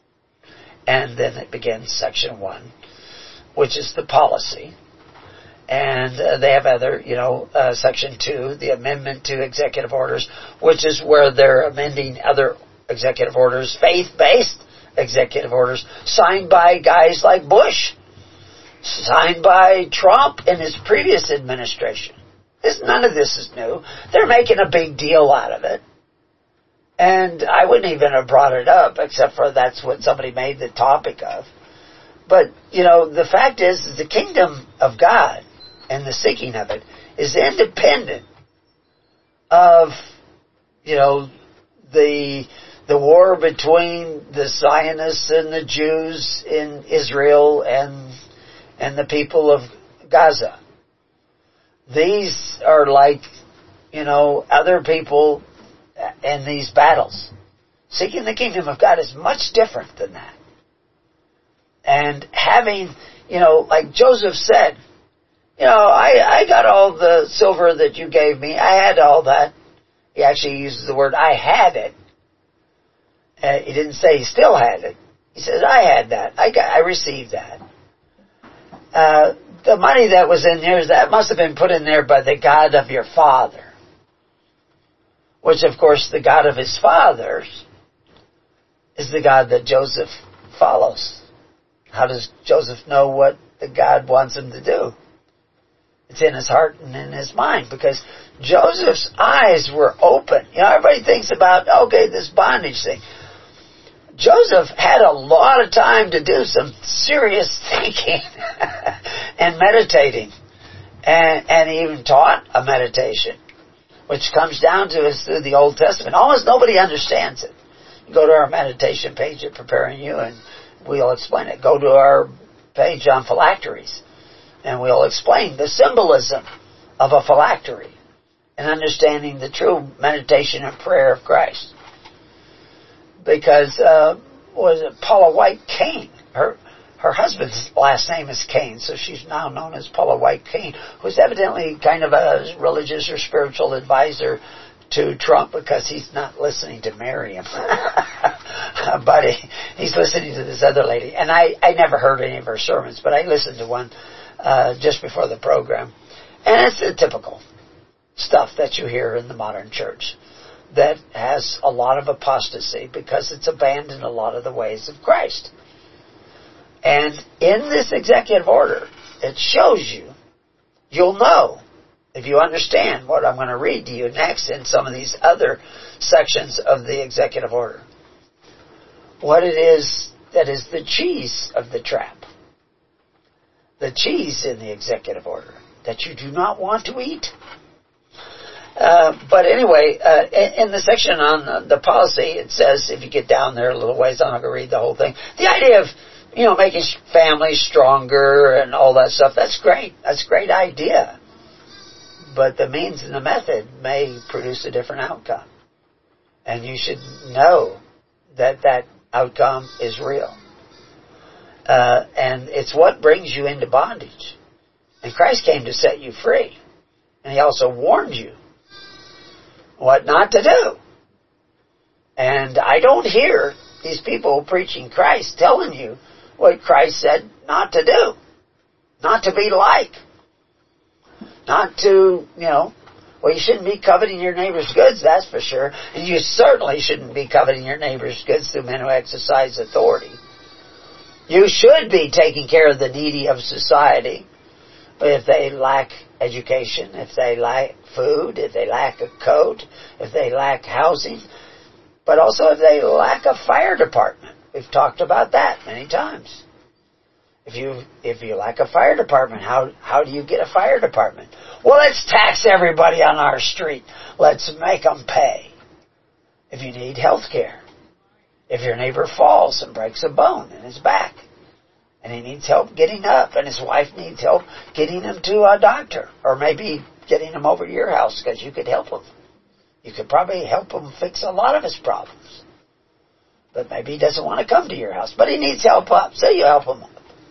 And then it begins section one, which is the policy. And uh, they have other, you know, uh, section two, the amendment to executive orders, which is where they're amending other executive orders, faith-based executive orders, signed by guys like Bush, signed by Trump in his previous administration. This, none of this is new. They're making a big deal out of it. And I wouldn't even have brought it up, except for that's what somebody made the topic of. But, you know, the fact is, is the kingdom of God and the seeking of it is independent of, you know, the the war between the Zionists and the Jews in Israel and and the people of Gaza. These are like, you know, other people in these battles. Seeking the kingdom of God is much different than that. And having, you know, like Joseph said, you know, I, I got all the silver that you gave me. I had all that. He actually uses the word, I had it. Uh, he didn't say he still had it. He says, I had that. I got, I received that. Uh, the money that was in there, that must have been put in there by the God of your father. Which, of course, the God of his fathers is the God that Joseph follows. How does Joseph know what the God wants him to do? It's in his heart and in his mind, because Joseph's eyes were open. You know, everybody thinks about, okay, this bondage thing. Joseph had a lot of time to do some serious thinking and meditating. And, and he even taught a meditation, which comes down to us through the Old Testament. Almost nobody understands it. You go to our meditation page at Preparing You, and we'll explain it. Go to our page on phylacteries, and we'll explain the symbolism of a phylactery and understanding the true meditation and prayer of Christ. Because, uh, was it Paula White Cain? Her, her husband's last name is Cain, so she's now known as Paula White Cain, who's evidently kind of a religious or spiritual advisor to Trump, because he's not listening to Miriam. But he, he's listening to this other lady. And I, I never heard any of her sermons, but I listened to one uh, just before the program. And it's the typical stuff that you hear in the modern church that has a lot of apostasy because it's abandoned a lot of the ways of Christ. And in this executive order, it shows you, you'll know, if you understand what I'm going to read to you next in some of these other sections of the executive order, what it is that is the cheese of the trap. The cheese in the executive order that you do not want to eat. Uh, but anyway, uh, in, in the section on the policy, it says, if you get down there a little ways, I'm not going to read the whole thing. The idea of, you know, making families stronger and all that stuff, that's great. That's a great idea. But the means and the method may produce a different outcome. And you should know that that outcome is real. Uh, and it's what brings you into bondage. And Christ came to set you free. And He also warned you what not to do. And I don't hear these people preaching Christ telling you what Christ said not to do. Not to be like. Not to, you know, well, you shouldn't be coveting your neighbor's goods, that's for sure. And you certainly shouldn't be coveting your neighbor's goods through men who exercise authority. You should be taking care of the needy of society. But if they lack education, if they lack food, if they lack a coat, if they lack housing, but also if they lack a fire department. We've talked about that many times. If you if you lack a fire department, how how do you get a fire department? Well, let's tax everybody on our street. Let's make them pay. If you need health care, if your neighbor falls and breaks a bone in his back, and he needs help getting up, and his wife needs help getting him to a doctor, or maybe getting him over to your house because you could help him. You could probably help him fix a lot of his problems. But maybe he doesn't want to come to your house, but he needs help up, so you help him up.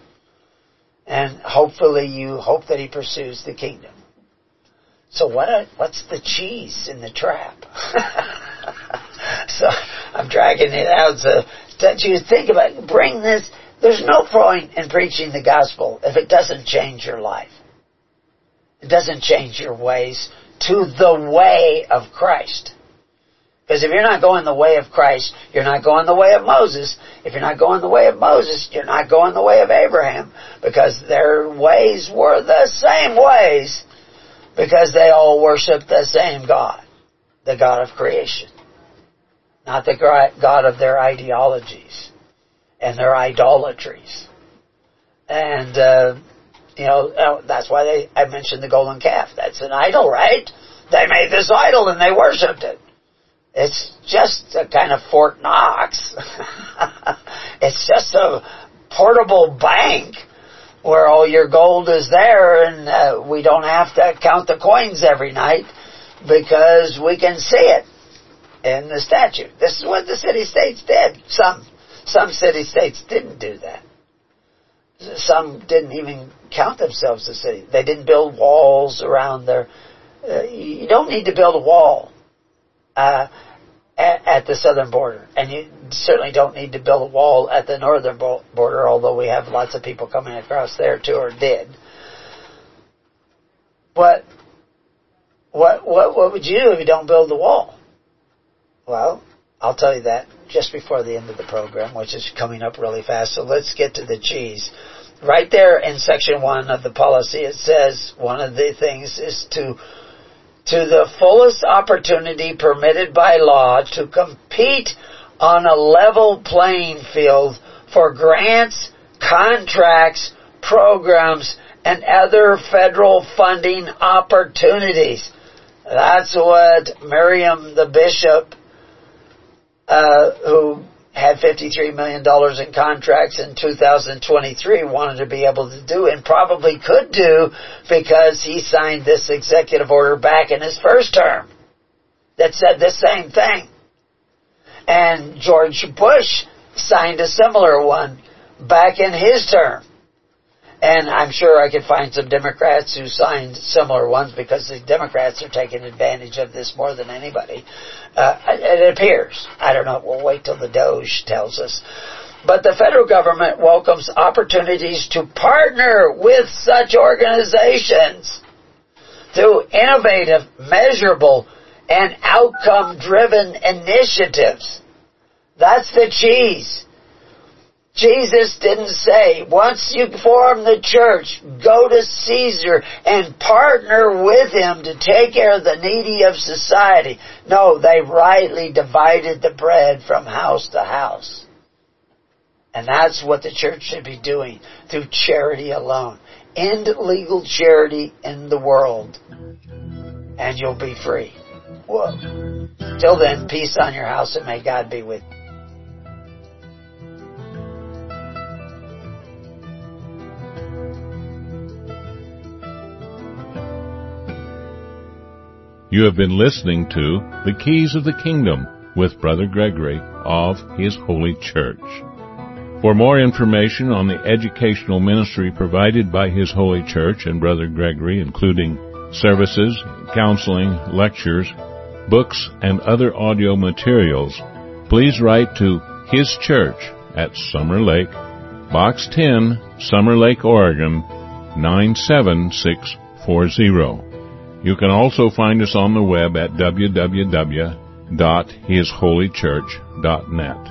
And hopefully you hope that he pursues the kingdom. So what? A, what's the cheese in the trap? So I'm dragging it out so that you think about it. Bring this. There's no point in preaching the gospel if it doesn't change your life. It doesn't change your ways to the way of Christ. Because if you're not going the way of Christ, you're not going the way of Moses. If you're not going the way of Moses, you're not going the way of Abraham. Because their ways were the same ways. Because they all worship the same God. The God of creation. Not the God of their ideologies. And their idolatries. And, uh, you know, that's why they, I mentioned the golden calf. That's an idol, right? They made this idol and they worshipped it. It's just a kind of Fort Knox. It's just a portable bank where all your gold is there, and uh, we don't have to count the coins every night because we can see it in the statute. This is what the city-states did. Some some city-states didn't do that. Some didn't even count themselves a city. They didn't build walls around their... Uh, you don't need to build a wall Uh, at, at the southern border. And you certainly don't need to build a wall at the northern border, although we have lots of people coming across there too, or did. What, what, what, what would you do if you don't build the wall? Well, I'll tell you that just before the end of the program, which is coming up really fast. So let's get to the cheese. Right there in section one of the policy, it says one of the things is to, to the fullest opportunity permitted by law to compete on a level playing field for grants, contracts, programs, and other federal funding opportunities. That's what Miriam the bishop, uh, who had fifty-three million dollars in contracts in two thousand twenty-three, wanted to be able to do, and probably could do, because he signed this executive order back in his first term that said the same thing. And George Bush signed a similar one back in his term. And I'm sure I could find some Democrats who signed similar ones, because the Democrats are taking advantage of this more than anybody. Uh, it appears. I don't know. We'll wait till the Doge tells us. But the federal government welcomes opportunities to partner with such organizations through innovative, measurable, and outcome-driven initiatives. That's the cheese. Jesus didn't say, once you form the church, go to Caesar and partner with him to take care of the needy of society. No, they rightly divided the bread from house to house. And that's what the church should be doing through charity alone. End legal charity in the world, and you'll be free. Whoa. Till then, peace on your house, and may God be with you. You have been listening to The Keys of the Kingdom with Brother Gregory of His Holy Church. For more information on the educational ministry provided by His Holy Church and Brother Gregory, including services, counseling, lectures, books, and other audio materials, please write to His Church at Summer Lake, Box ten, Summer Lake, Oregon, nine seven six four zero. You can also find us on the web at w w w dot his holy church dot net.